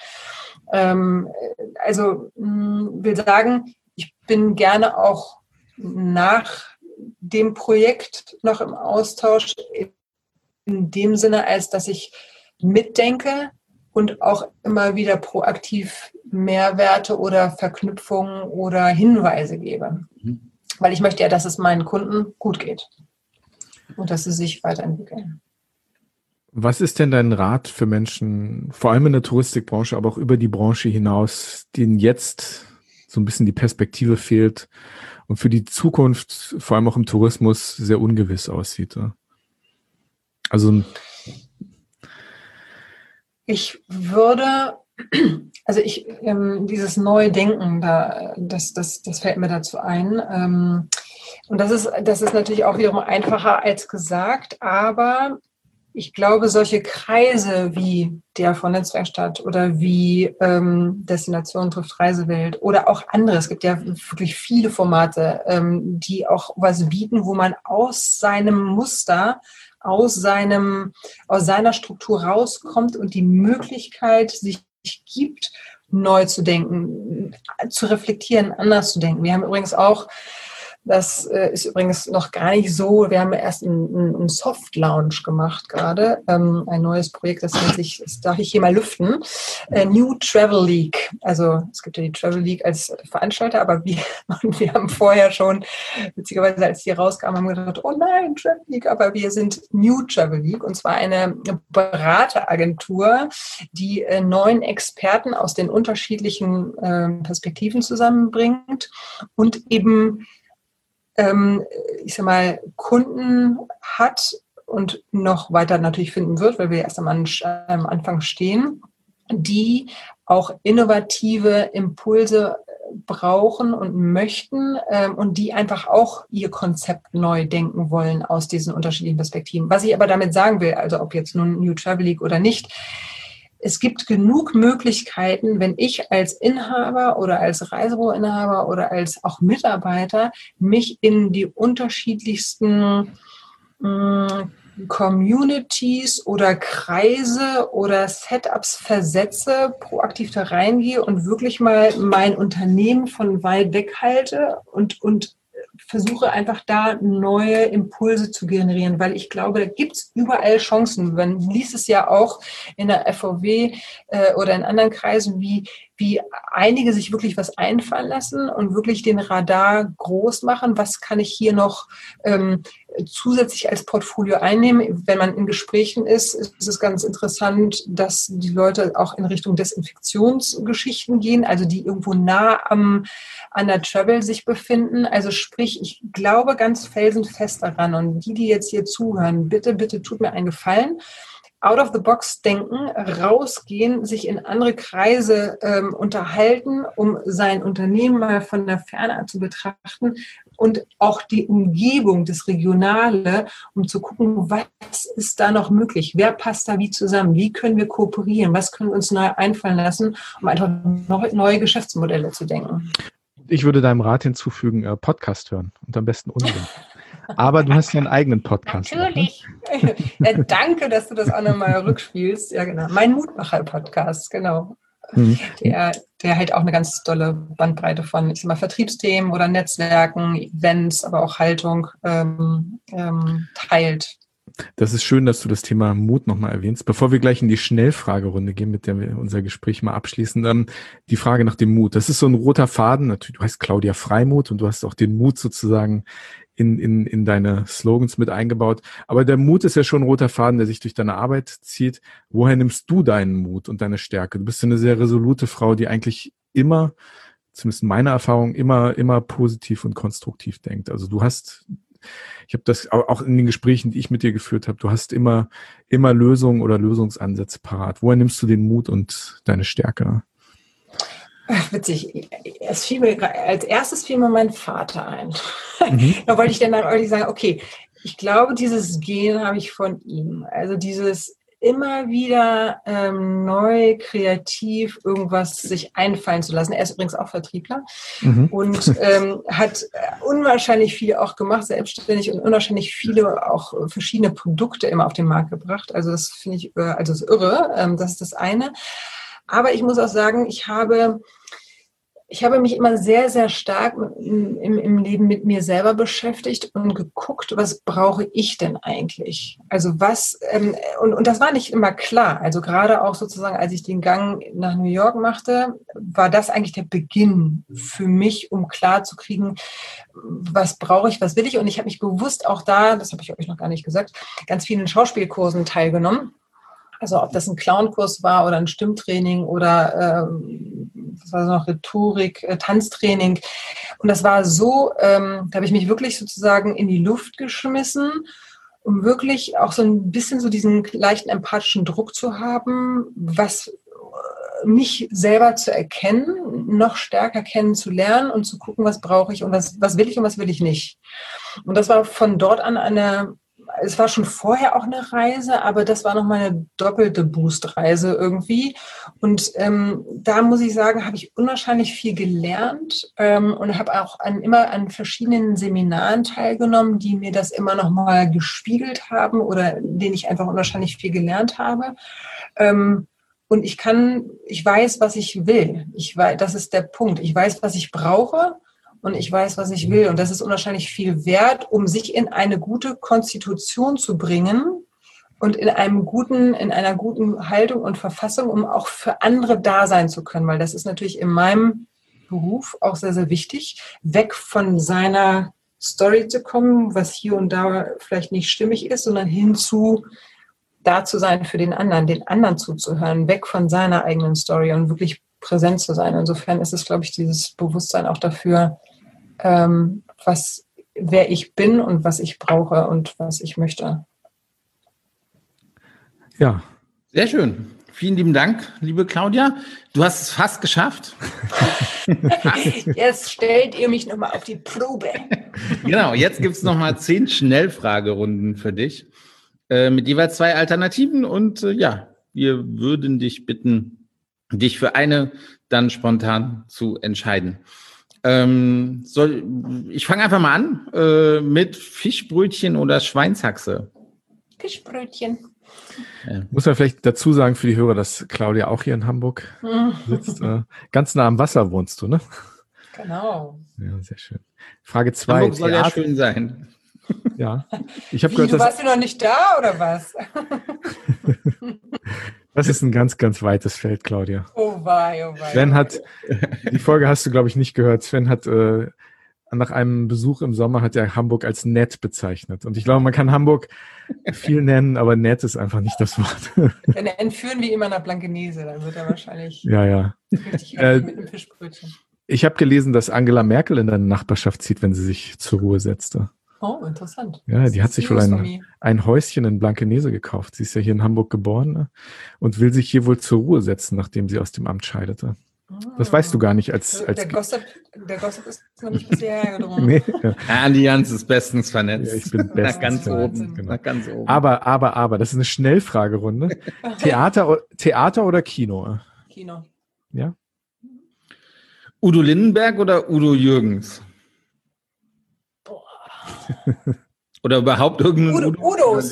Speaker 4: Also will sagen, ich bin gerne auch nach dem Projekt noch im Austausch in dem Sinne, als dass ich mitdenke und auch immer wieder proaktiv Mehrwerte oder Verknüpfungen oder Hinweise gebe. Weil ich möchte ja, dass es meinen Kunden gut geht und dass sie sich weiterentwickeln.
Speaker 1: Was ist denn dein Rat für Menschen, vor allem in der Touristikbranche, aber auch über die Branche hinaus, denen jetzt so ein bisschen die Perspektive fehlt und für die Zukunft, vor allem auch im Tourismus, sehr ungewiss aussieht? Also
Speaker 4: ich würde, dieses neue Denken, das fällt mir dazu ein. Und das ist natürlich auch wiederum einfacher als gesagt, aber ich glaube, solche Kreise wie der von Netzwerkstatt oder wie Destination trifft Reisewelt oder auch andere, es gibt ja wirklich viele Formate, die auch was bieten, wo man aus seinem Muster, aus seiner Struktur rauskommt und die Möglichkeit sich gibt, neu zu denken, zu reflektieren, anders zu denken. Wir haben übrigens auch, das ist übrigens noch gar nicht so, wir haben erst einen Soft-Launch gemacht gerade, ein neues Projekt, das nennt sich, das darf ich hier mal lüften, New Travel League. Also es gibt ja die Travel League als Veranstalter, aber wir haben vorher schon, witzigerweise als die rauskamen, haben wir gedacht, oh nein, Travel League, aber wir sind New Travel League und zwar eine Berateragentur, die 9 Experten aus den unterschiedlichen Perspektiven zusammenbringt und eben ich sag mal, Kunden hat und noch weiter natürlich finden wird, weil wir erst am Anfang stehen, die auch innovative Impulse brauchen und möchten und die einfach auch ihr Konzept neu denken wollen aus diesen unterschiedlichen Perspektiven. Was ich aber damit sagen will, also ob jetzt nun New Travel League oder nicht, es gibt genug Möglichkeiten, wenn ich als Inhaber oder als Reisebüroinhaber oder als auch Mitarbeiter mich in die unterschiedlichsten Communities oder Kreise oder Setups versetze, proaktiv da reingehe und wirklich mal mein Unternehmen von weit weg halte und versuche einfach da neue Impulse zu generieren, weil ich glaube, da gibt es überall Chancen. Man liest es ja auch in der FVW oder in anderen Kreisen, wie einige sich wirklich was einfallen lassen und wirklich den Radar groß machen. Was kann ich hier noch zusätzlich als Portfolio einnehmen? Wenn man in Gesprächen ist es ganz interessant, dass die Leute auch in Richtung Desinfektionsgeschichten gehen, also die irgendwo nah an der Travel sich befinden. Also sprich, ich glaube ganz felsenfest daran und die jetzt hier zuhören, bitte, bitte tut mir einen Gefallen. Out of the box denken, rausgehen, sich in andere Kreise unterhalten, um sein Unternehmen mal von der Ferne zu betrachten und auch die Umgebung, das Regionale, um zu gucken, was ist da noch möglich, wer passt da wie zusammen, wie können wir kooperieren, was können wir uns neu einfallen lassen, um einfach neue Geschäftsmodelle zu denken.
Speaker 1: Ich würde deinem Rat hinzufügen, Podcast hören und am besten unseren. Aber du hast ja einen eigenen Podcast.
Speaker 4: Natürlich. Auch, ne? Ja, danke, dass du das auch nochmal rückspielst. Ja, genau. Mein Mutmacher-Podcast, genau. Der halt auch eine ganz tolle Bandbreite von, ich sag mal, Vertriebsthemen oder Netzwerken, Events, aber auch Haltung teilt.
Speaker 1: Das ist schön, dass du das Thema Mut nochmal erwähnst. Bevor wir gleich in die Schnellfragerunde gehen, mit der wir unser Gespräch mal abschließen, dann die Frage nach dem Mut. Das ist so ein roter Faden. Natürlich, du heißt Claudia Freimuth und du hast auch den Mut sozusagen in deine Slogans mit eingebaut. Aber der Mut ist ja schon ein roter Faden, der sich durch deine Arbeit zieht. Woher nimmst du deinen Mut und deine Stärke? Du bist eine sehr resolute Frau, die eigentlich immer, zumindest in meiner Erfahrung, immer positiv und konstruktiv denkt. Also ich habe das auch in den Gesprächen, die ich mit dir geführt habe, du hast immer Lösungen oder Lösungsansätze parat. Woher nimmst du den Mut und deine Stärke?
Speaker 4: Witzig. Als erstes fiel mir mein Vater ein. Da wollte ich dann eigentlich sagen, okay, ich glaube, dieses Gen habe ich von ihm. Also dieses immer wieder neu, kreativ irgendwas sich einfallen zu lassen. Er ist übrigens auch Vertriebler und hat unwahrscheinlich viel auch gemacht, selbstständig und unwahrscheinlich viele auch verschiedene Produkte immer auf den Markt gebracht. Also das finde ich, also das ist irre. Das ist das eine. Aber ich muss auch sagen, ich habe mich immer sehr, sehr stark im Leben mit mir selber beschäftigt und geguckt, was brauche ich denn eigentlich? Also und das war nicht immer klar. Also gerade auch sozusagen, als ich den Gang nach New York machte, war das eigentlich der Beginn für mich, um klar zu kriegen, was brauche ich, was will ich? Und ich habe mich bewusst auch da, das habe ich euch noch gar nicht gesagt, ganz vielen Schauspielkursen teilgenommen. Also ob das ein Clownkurs war oder ein Stimmtraining oder was war das noch, Rhetorik, Tanztraining. Und das war so, da habe ich mich wirklich sozusagen in die Luft geschmissen, um wirklich auch so ein bisschen so diesen leichten empathischen Druck zu haben, mich selber zu erkennen, noch stärker kennenzulernen und zu gucken, was brauche ich und was will ich und was will ich nicht. Und das war von dort an es war schon vorher auch eine Reise, aber das war nochmal eine doppelte Boost-Reise irgendwie. Und da muss ich sagen, habe ich unwahrscheinlich viel gelernt und habe auch immer an verschiedenen Seminaren teilgenommen, die mir das immer nochmal gespiegelt haben oder in denen ich einfach unwahrscheinlich viel gelernt habe. Und ich weiß, was ich will. Das ist der Punkt. Ich weiß, was ich brauche. Und ich weiß, was ich will. Und das ist unwahrscheinlich viel wert, um sich in eine gute Konstitution zu bringen und in einer guten Haltung und Verfassung, um auch für andere da sein zu können. Weil das ist natürlich in meinem Beruf auch sehr, sehr wichtig, weg von seiner Story zu kommen, was hier und da vielleicht nicht stimmig ist, sondern hinzu da zu sein für den anderen zuzuhören, weg von seiner eigenen Story und wirklich präsent zu sein. Insofern ist es, glaube ich, dieses Bewusstsein auch dafür, wer ich bin und was ich brauche und was ich möchte.
Speaker 2: Ja. Sehr schön. Vielen lieben Dank, liebe Claudia. Du hast es fast geschafft.
Speaker 4: Jetzt stellt ihr mich nochmal auf die Probe.
Speaker 2: Genau, jetzt gibt es nochmal 10 Schnellfragerunden für dich mit jeweils 2 Alternativen und wir würden dich bitten, dich für eine dann spontan zu entscheiden. Ich fange einfach mal an mit Fischbrötchen oder Schweinshaxe.
Speaker 4: Fischbrötchen.
Speaker 1: Muss man vielleicht dazu sagen für die Hörer, dass Claudia auch hier in Hamburg sitzt. Ganz nah am Wasser wohnst du, ne?
Speaker 4: Genau.
Speaker 1: Ja, sehr schön. Frage 2.
Speaker 2: Hamburg soll ja schön sein.
Speaker 1: Ja. Ich habe gehört,
Speaker 4: warst du noch nicht da oder was?
Speaker 1: Das ist ein ganz, ganz weites Feld, Claudia.
Speaker 4: Oh wei.
Speaker 1: Sven die Folge hast du, glaube ich, nicht gehört. Sven hat nach einem Besuch im Sommer hat er Hamburg als nett bezeichnet. Und ich glaube, man kann Hamburg viel nennen, aber nett ist einfach nicht das Wort.
Speaker 4: Dann entführen wir immer nach Blankenese, dann wird er wahrscheinlich richtig mit einem Fischbrötchen.
Speaker 1: Ich habe gelesen, dass Angela Merkel in deine Nachbarschaft zieht, wenn sie sich zur Ruhe setzte.
Speaker 4: Oh, interessant.
Speaker 1: Ja, die hat sich wohl ein Häuschen in Blankenese gekauft. Sie ist ja hier in Hamburg geboren, ne? Und will sich hier wohl zur Ruhe setzen, nachdem sie aus dem Amt scheidete. Das weißt du gar nicht als
Speaker 4: der Gossip ist noch nicht bisher hergedrungen.
Speaker 1: Nee.
Speaker 2: Allianz ist bestens vernetzt.
Speaker 1: Ja, ich bin bestens
Speaker 2: nach ganz
Speaker 1: vernetzt,
Speaker 2: oben.
Speaker 1: genau.
Speaker 2: Nach ganz oben.
Speaker 1: Aber, das ist eine Schnellfragerunde. Theater oder Kino?
Speaker 4: Kino.
Speaker 1: Ja?
Speaker 2: Udo Lindenberg oder Udo Jürgens? Oder überhaupt irgendein
Speaker 4: Udos.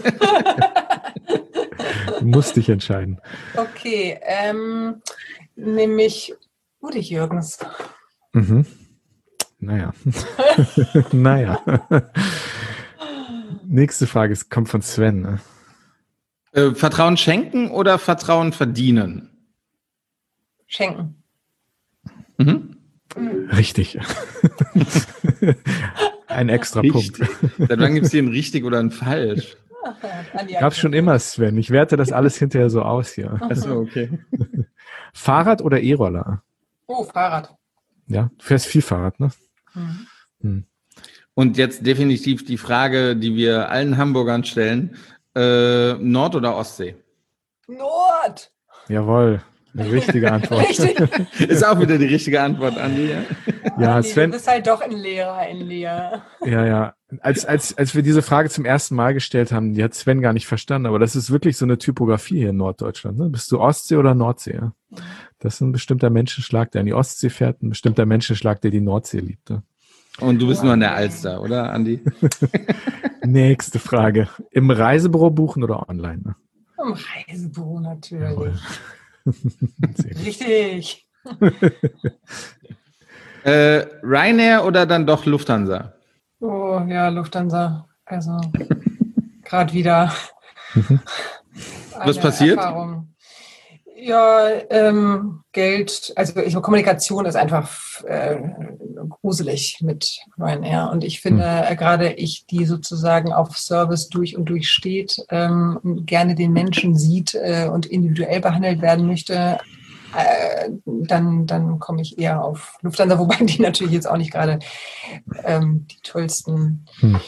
Speaker 1: Du musst dich entscheiden.
Speaker 4: Okay, nämlich Udo Jürgens.
Speaker 1: Mhm. Naja. Nächste Frage, es kommt von Sven. Ne?
Speaker 2: Vertrauen schenken oder Vertrauen verdienen?
Speaker 4: Schenken.
Speaker 2: Mhm.
Speaker 1: Richtig. Ein extra Punkt.
Speaker 2: Seit wann gibt es hier ein richtig oder ein falsch?
Speaker 1: Gab's schon immer, Sven. Ich werte das alles hinterher so aus hier.
Speaker 2: Achso, okay.
Speaker 1: Fahrrad oder E-Roller?
Speaker 4: Oh, Fahrrad.
Speaker 1: Ja, du fährst viel Fahrrad, ne?
Speaker 2: Und jetzt definitiv die Frage, die wir allen Hamburgern stellen. Nord- oder Ostsee?
Speaker 4: Nord!
Speaker 1: Jawohl, eine richtige Antwort.
Speaker 4: Richtig.
Speaker 2: Ist auch wieder die richtige Antwort, Andi.
Speaker 1: Ja,
Speaker 4: Andi,
Speaker 1: Sven.
Speaker 4: du bist halt doch ein Lehrer in Leer.
Speaker 1: Ja. Als wir diese Frage zum ersten Mal gestellt haben, die hat Sven gar nicht verstanden, aber das ist wirklich so eine Typografie hier in Norddeutschland. Ne? Bist du Ostsee oder Nordsee? Ja? Das ist ein bestimmter Menschenschlag, der in die Ostsee fährt, ein bestimmter Menschenschlag, der die Nordsee liebt. Ne?
Speaker 2: Und du bist nur an der Alster, oder, Andi?
Speaker 1: Nächste Frage. Im Reisebüro buchen oder online? Ne?
Speaker 4: Im Reisebüro natürlich.
Speaker 1: Sehr gut.
Speaker 4: Richtig.
Speaker 2: Ryanair oder dann doch Lufthansa?
Speaker 4: Oh ja, Lufthansa. Also gerade wieder.
Speaker 2: Was passiert?
Speaker 4: Erfahrung. Ja, Geld, also Kommunikation ist einfach gruselig mit Ryanair. Und ich finde, gerade ich, die sozusagen auf Service durch und durch steht, gerne den Menschen sieht und individuell behandelt werden möchte, dann komme ich eher auf Lufthansa, wobei die natürlich jetzt auch nicht gerade die tollsten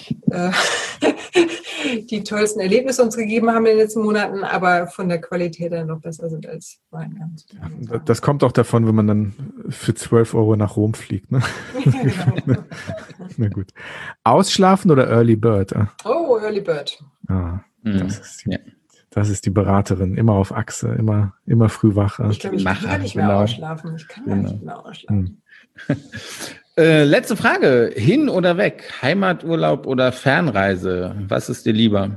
Speaker 4: Erlebnisse uns gegeben haben in den letzten Monaten, aber von der Qualität dann noch besser sind als Ryanair.
Speaker 1: Das kommt auch davon, wenn man dann für 12 Euro nach Rom fliegt. Ne? Na gut. Ausschlafen oder Early Bird?
Speaker 4: Oh, Early Bird.
Speaker 1: Das ist die Beraterin. Immer auf Achse, immer früh wach.
Speaker 4: Ich glaube, ich kann gar nicht mehr ausschlafen.
Speaker 2: Letzte Frage. Hin oder weg? Heimaturlaub oder Fernreise? Was ist dir lieber?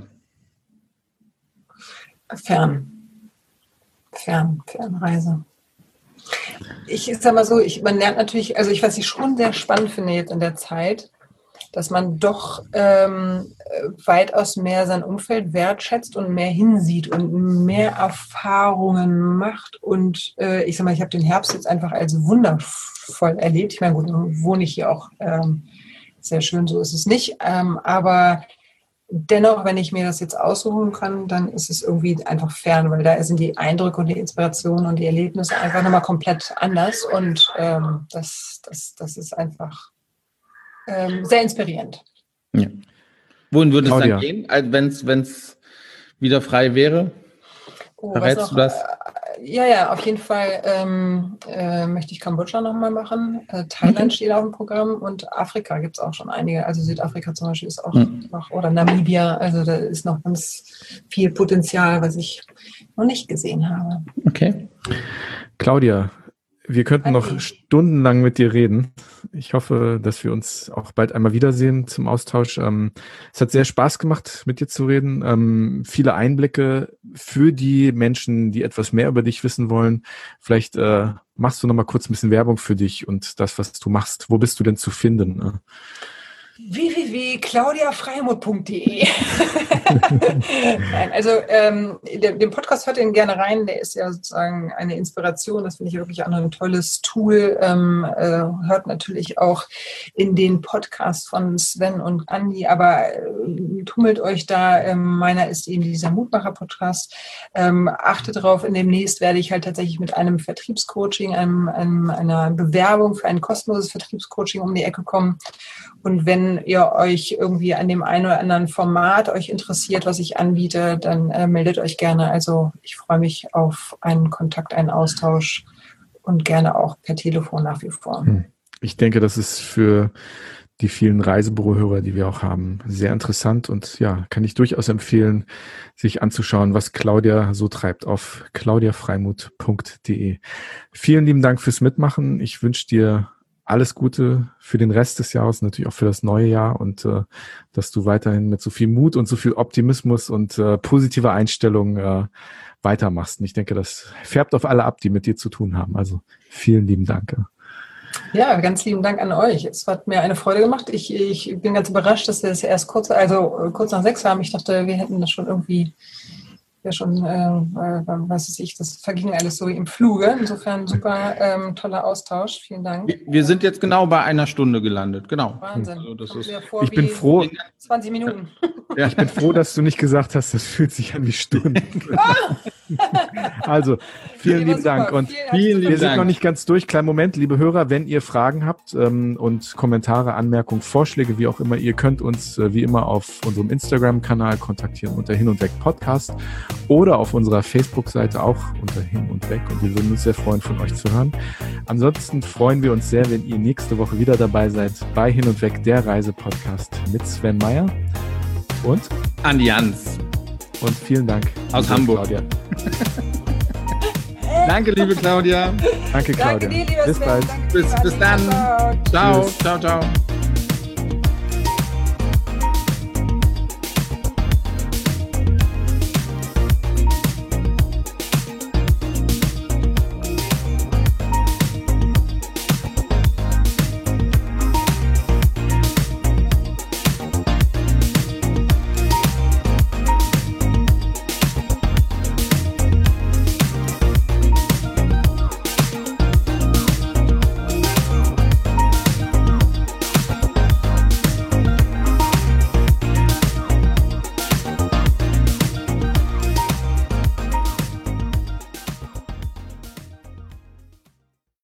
Speaker 4: Fernreise. Ich sag mal so, man lernt natürlich, also was ich schon sehr spannend finde jetzt in der Zeit, dass man doch weitaus mehr sein Umfeld wertschätzt und mehr hinsieht und mehr Erfahrungen macht. Und ich sag mal, ich habe den Herbst jetzt einfach als wundervoll erlebt. Ich meine, gut, wohne ich hier auch sehr schön, so ist es nicht. Aber dennoch, wenn ich mir das jetzt aussuchen kann, dann ist es irgendwie einfach fern, weil da sind die Eindrücke und die Inspirationen und die Erlebnisse einfach nochmal komplett anders. Und das ist einfach sehr inspirierend.
Speaker 2: Ja. Wohin würde es
Speaker 1: Claudia.
Speaker 2: dann gehen, wenn es wieder frei wäre? Verrätst du das?
Speaker 4: Ja, auf jeden Fall möchte ich Kambodscha nochmal machen. Thailand steht auf dem Programm und Afrika gibt es auch schon einige. Also Südafrika zum Beispiel ist auch noch, oder Namibia. Also da ist noch ganz viel Potenzial, was ich noch nicht gesehen habe.
Speaker 2: Okay.
Speaker 1: Claudia, wir könnten noch stundenlang mit dir reden. Ich hoffe, dass wir uns auch bald einmal wiedersehen zum Austausch. Es hat sehr Spaß gemacht, mit dir zu reden. Viele Einblicke für die Menschen, die etwas mehr über dich wissen wollen. Vielleicht machst du noch mal kurz ein bisschen Werbung für dich und das, was du machst. Wo bist du denn zu finden?
Speaker 4: www.claudiafreimut.de Nein, also den Podcast hört ihr gerne rein, der ist ja sozusagen eine Inspiration, das finde ich wirklich auch ein tolles Tool, hört natürlich auch in den Podcast von Sven und Andi, aber tummelt euch da, meiner ist eben dieser Mutmacher-Podcast, achtet darauf, demnächst werde ich halt tatsächlich mit einem Vertriebscoaching, einer Bewerbung für ein kostenloses Vertriebscoaching um die Ecke kommen. Und wenn ihr euch irgendwie an dem einen oder anderen Format euch interessiert, was ich anbiete, dann meldet euch gerne. Also ich freue mich auf einen Kontakt, einen Austausch und gerne auch per Telefon nach wie vor.
Speaker 1: Ich denke, das ist für die vielen Reisebürohörer, die wir auch haben, sehr interessant und ja, kann ich durchaus empfehlen, sich anzuschauen, was Claudia so treibt auf claudiafreimut.de. Vielen lieben Dank fürs Mitmachen. Ich wünsche dir alles Gute für den Rest des Jahres, natürlich auch für das neue Jahr und dass du weiterhin mit so viel Mut und so viel Optimismus und positiver Einstellung weitermachst. Und ich denke, das färbt auf alle ab, die mit dir zu tun haben. Also vielen lieben Dank.
Speaker 4: Ja, ganz lieben Dank an euch. Es hat mir eine Freude gemacht. Ich bin ganz überrascht, dass wir es erst kurz nach 6 haben. Ich dachte, wir hätten das schon irgendwie, was weiß ich, das verging alles so im Fluge. Insofern super toller Austausch. Vielen Dank.
Speaker 2: Wir sind jetzt genau bei 1 Stunde gelandet, genau.
Speaker 4: Wahnsinn.
Speaker 2: Also das ist,
Speaker 1: ich bin froh.
Speaker 4: 20 Minuten.
Speaker 1: Ja, ich bin froh, dass du nicht gesagt hast, das fühlt sich an wie Stunden. Also, vielen lieben Dank. Und wir sind noch nicht ganz durch. Kleinen Moment, liebe Hörer, wenn ihr Fragen habt und Kommentare, Anmerkungen, Vorschläge, wie auch immer, ihr könnt uns wie immer auf unserem Instagram-Kanal kontaktieren unter Hin und Weg Podcast oder auf unserer Facebook-Seite auch unter Hin und Weg. Und wir würden uns sehr freuen, von euch zu hören. Ansonsten freuen wir uns sehr, wenn ihr nächste Woche wieder dabei seid bei Hin und Weg, der Reisepodcast mit Sven Meyer und
Speaker 2: Andi Jans.
Speaker 1: Und vielen Dank.
Speaker 2: Aus Hamburg.
Speaker 1: Claudia.
Speaker 2: Danke, liebe Claudia.
Speaker 1: Danke, Claudia.
Speaker 4: Danke dir, lieber
Speaker 1: Bis
Speaker 4: Sven.
Speaker 1: bald.
Speaker 4: Danke,
Speaker 2: Bis dann. Ciao,
Speaker 1: Tschüss.
Speaker 2: ciao, ciao.